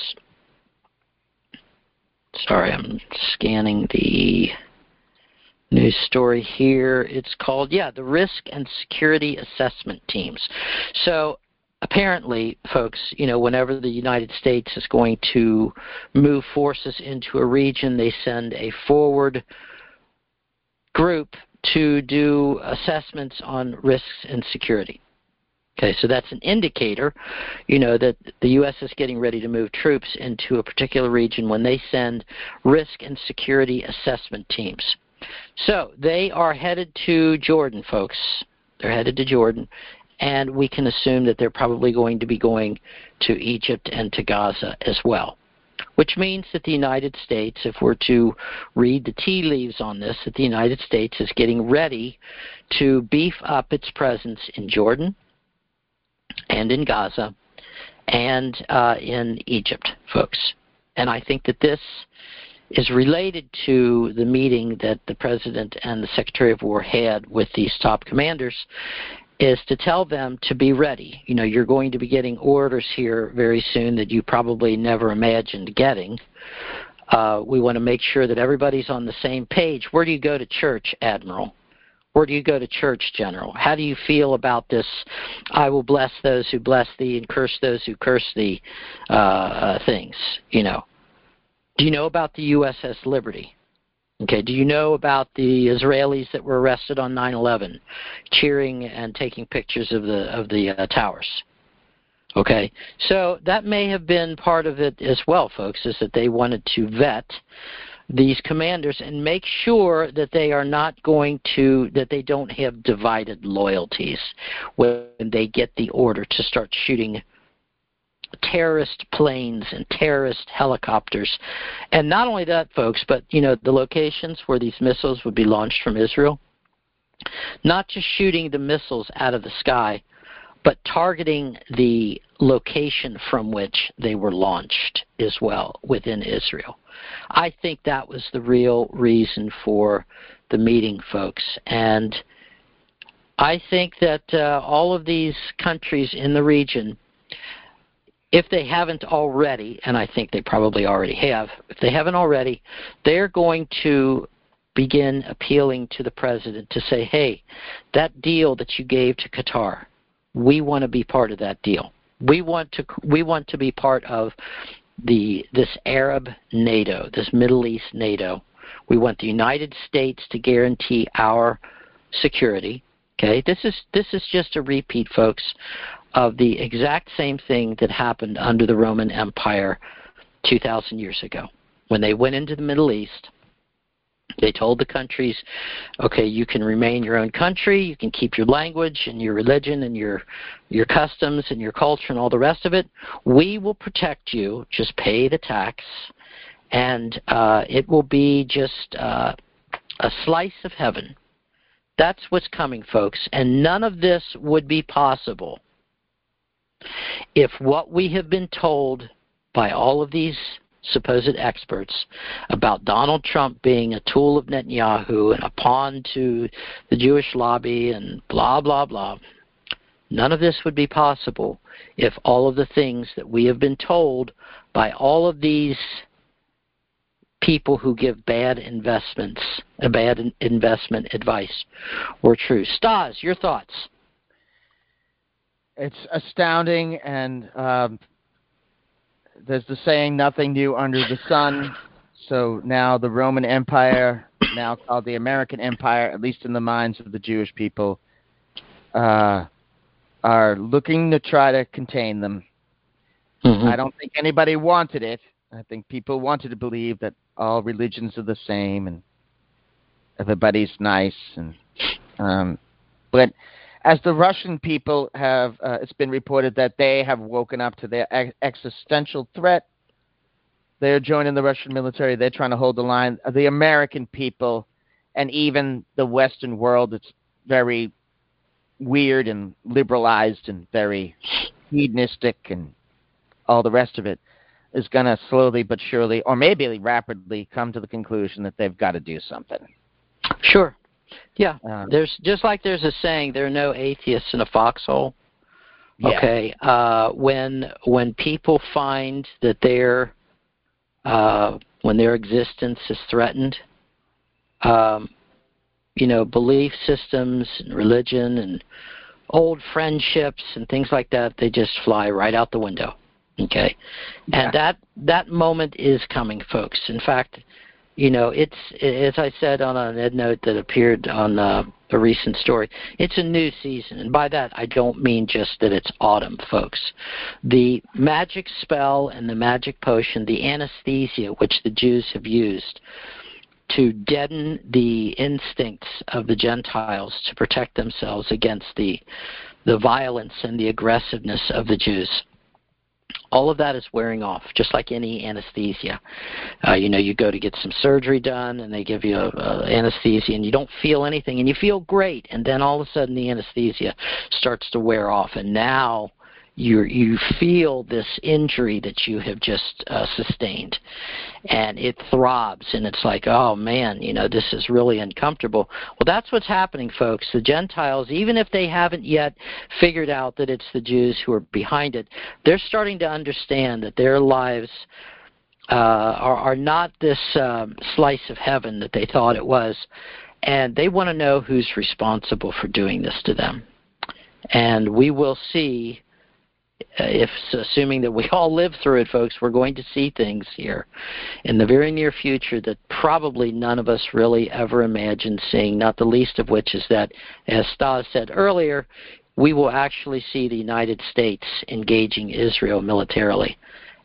C: sorry, I'm scanning the news story here. It's called, yeah, the Risk and Security Assessment Teams. So apparently, folks, you know, whenever the United States is going to move forces into a region, they send a forward group to do assessments on risks and security. Okay, so that's an indicator, you know, that the U S is getting ready to move troops into a particular region when they send risk and security assessment teams. So they are headed to Jordan, folks. They're headed to Jordan. And we can assume that they're probably going to be going to Egypt and to Gaza as well, which means that the United States, if we're to read the tea leaves on this, that the United States is getting ready to beef up its presence in Jordan and in Gaza and uh, in Egypt, folks. And I think that this is related to the meeting that the President and the Secretary of War had with these top commanders, is to tell them to be ready. You know, you're going to be getting orders here very soon that you probably never imagined getting. Uh, we want to make sure that everybody's on the same page. Where do you go to church, Admiral? Where do you go to church, General? How do you feel about this, I will bless those who bless thee and curse those who curse thee uh, uh, things, you know? Do you know about the U S S Liberty? Okay, do you know about the Israelis that were arrested on nine eleven, cheering and taking pictures of the of the uh, towers? Okay, so that may have been part of it as well, folks, is that they wanted to vet these commanders and make sure that they are not going to, that they don't have divided loyalties when they get the order to start shooting terrorist planes and terrorist helicopters. And not only that, folks, but, you know, the locations where these missiles would be launched from Israel, not just shooting the missiles out of the sky, but targeting the location from which they were launched as well within Israel. I think that was the real reason for the meeting, folks. And I think that uh, all of these countries in the region, if they haven't already, and I think they probably already have, if they haven't already, they're going to begin appealing to the president to say, hey, that deal that you gave to Qatar, we want to be part of that deal. We want to we want to be part of the this Arab NATO, this Middle East NATO. We want the United States to guarantee our security. Okay, this is this is just a repeat, folks, of the exact same thing that happened under the Roman Empire two thousand years ago. When they went into the Middle East, they told the countries, okay, you can remain your own country, you can keep your language and your religion and your your customs and your culture and all the rest of it. We will protect you, just pay the tax, and uh, it will be just uh, a slice of heaven. That's what's coming, folks, and none of this would be possible if what we have been told by all of these supposed experts about Donald Trump being a tool of Netanyahu and a pawn to the Jewish lobby and blah, blah, blah. None of this would be possible if all of the things that we have been told by all of these people who give bad investments, a bad investment advice were true. Stas, your thoughts?
D: It's astounding, and um, there's the saying, nothing new under the sun. So now the Roman Empire, now called the American Empire, at least in the minds of the Jewish people, uh, are looking to try to contain them. Mm-hmm. I don't think anybody wanted it. I think people wanted to believe that all religions are the same and everybody's nice. And um, but as the Russian people have, uh, it's been reported that they have woken up to their ex- existential threat. They're joining the Russian military. They're trying to hold the line. The American people and even the Western world, it's very weird and liberalized and very hedonistic and all the rest of it, is going to slowly but surely, or maybe rapidly, come to the conclusion that they've got to do something.
C: Sure. Yeah.
D: Um,
C: there's just like there's a saying, there are no atheists in a foxhole.
D: Yeah.
C: Okay. Uh, when when people find that their uh, when their existence is threatened, um, you know, belief systems and religion and old friendships and things like that, they just fly right out the window. Okay,
D: yeah.
C: And that that moment is coming, folks. In fact, you know, it's, as I said on an EdNote that appeared on uh, a recent story, it's a new season. And by that, I don't mean just that it's autumn, folks. The magic spell and the magic potion, the anesthesia which the Jews have used to deaden the instincts of the Gentiles to protect themselves against the the violence and the aggressiveness of the Jews. All of that is wearing off, just like any anesthesia. Uh, you know, you go to get some surgery done, and they give you a, a anesthesia, and you don't feel anything, and you feel great, and then all of a sudden the anesthesia starts to wear off, and now you you feel this injury that you have just uh, sustained, and it throbs, and it's like, oh man, you know, this is really uncomfortable. Well, that's what's happening, folks. The Gentiles, even if they haven't yet figured out that it's the Jews who are behind it, they're starting to understand that their lives uh, are, are not this um, slice of heaven that they thought it was, and they want to know who's responsible for doing this to them. And we will see. If assuming that we all live through it, folks, we're going to see things here in the very near future that probably none of us really ever imagined seeing, not the least of which is that, as Stas said earlier, we will actually see the United States engaging Israel militarily.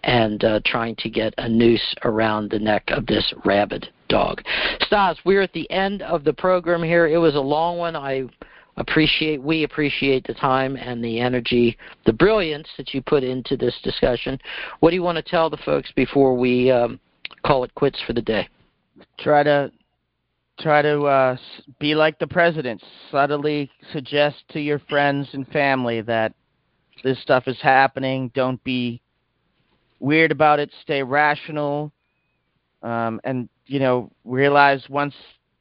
C: and uh, trying to get a noose around the neck of this rabid dog. Stas, we're at the end of the program here. It was a long one. I appreciate, we appreciate the time and the energy, the brilliance that you put into this discussion. What do you want to tell the folks before we um, call it quits for the day?
D: Try to try to uh, be like the president. Subtly suggest to your friends and family that this stuff is happening. Don't be weird about it. Stay rational, um, and you know, realize once,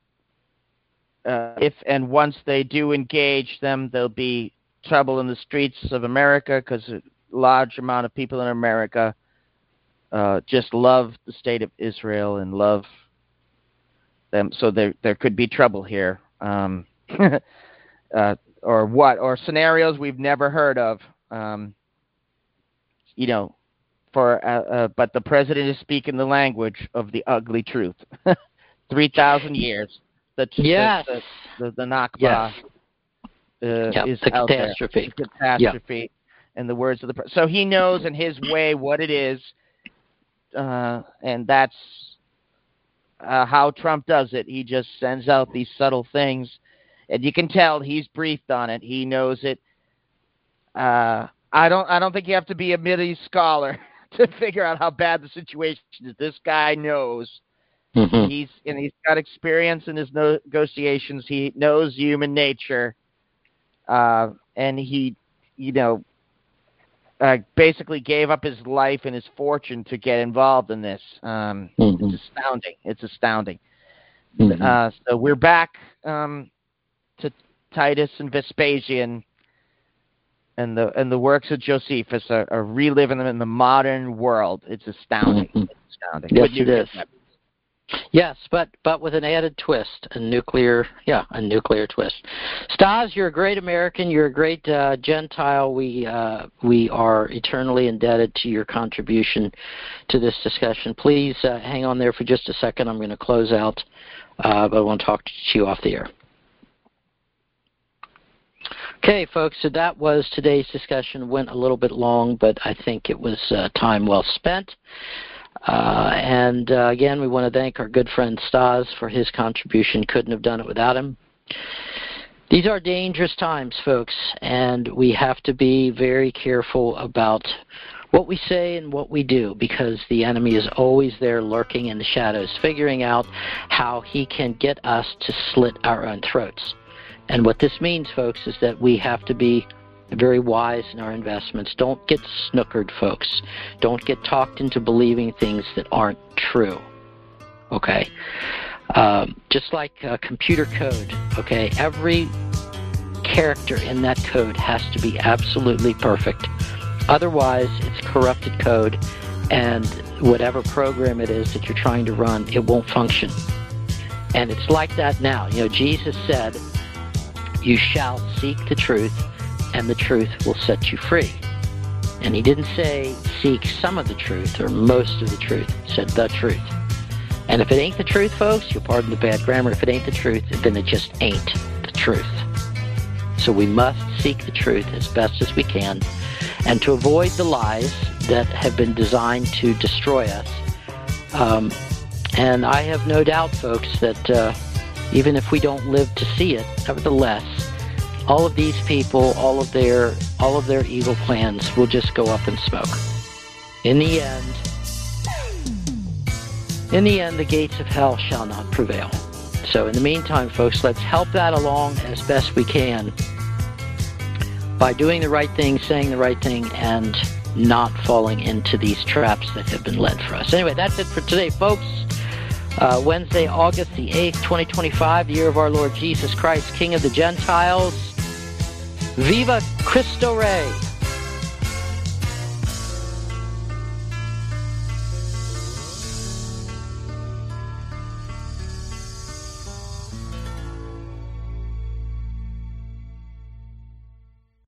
D: uh, if and once they do engage them, there'll be trouble in the streets of America, because a large amount of people in America uh, just love the state of Israel and love them. So there there could be trouble here, um, uh, or what, or scenarios we've never heard of. Um, you know. For, uh, uh, but the president is speaking the language of the ugly truth. Three thousand years. The,
C: yes.
D: the, the, the, the Nakba
C: yes.
D: uh,
C: yep.
D: is
C: the
D: out
C: catastrophe.
D: there. The catastrophe. Yep. In the words of the president. So he knows in his way what it is, uh, and that's uh, how Trump does it. He just sends out these subtle things, and you can tell he's briefed on it. He knows it. Uh, I don't. I don't think you have to be a Mideast scholar to figure out how bad the situation is. This guy knows. Mm-hmm. He's and he's got experience in his negotiations. He knows human nature, uh, and he, you know, uh, basically gave up his life and his fortune to get involved in this. Um, mm-hmm. It's astounding. It's astounding. Mm-hmm. Uh, so we're back um, to Titus and Vespasian. And the and the works of Josephus are, are reliving them in the modern world. It's astounding.
C: Mm-hmm.
D: It's astounding.
C: Yes, it is. Yes, but but with an added twist, a nuclear, yeah, a nuclear twist. Stas, you're a great American. You're a great uh, Gentile. We uh, we are eternally indebted to your contribution to this discussion. Please uh, hang on there for just a second. I'm going to close out, uh, but I want to talk to you off the air. Okay, folks, so that was today's discussion. Went a little bit long, but I think it was uh, time well spent. Uh, and uh, again, we want to thank our good friend Stas for his contribution. Couldn't have done it without him. These are dangerous times, folks, and we have to be very careful about what we say and what we do, because the enemy is always there lurking in the shadows, figuring out how he can get us to slit our own throats. And what this means, folks, is that we have to be very wise in our investments. Don't get snookered, folks. Don't get talked into believing things that aren't true, okay? Um, just like uh, computer code, okay? Every character in that code has to be absolutely perfect. Otherwise, it's corrupted code, and whatever program it is that you're trying to run, it won't function. And it's like that now. You know, Jesus said, "You shall seek the truth, and the truth will set you free." And he didn't say seek some of the truth or most of the truth. He said the truth. And if it ain't the truth, folks, you'll pardon the bad grammar, if it ain't the truth, then it just ain't the truth. So we must seek the truth as best as we can, and to avoid the lies that have been designed to destroy us. Um, and I have no doubt, folks, that uh, even if we don't live to see it, nevertheless, all of these people, all of their all of their evil plans will just go up in smoke. In the end, in the end, the gates of hell shall not prevail. So in the meantime, folks, let's help that along as best we can by doing the right thing, saying the right thing, and not falling into these traps that have been led for us. Anyway, that's it for today, folks. Uh, Wednesday, August the eighth, twenty twenty-five, the year of our Lord Jesus Christ, King of the Gentiles. Viva Cristo Rey!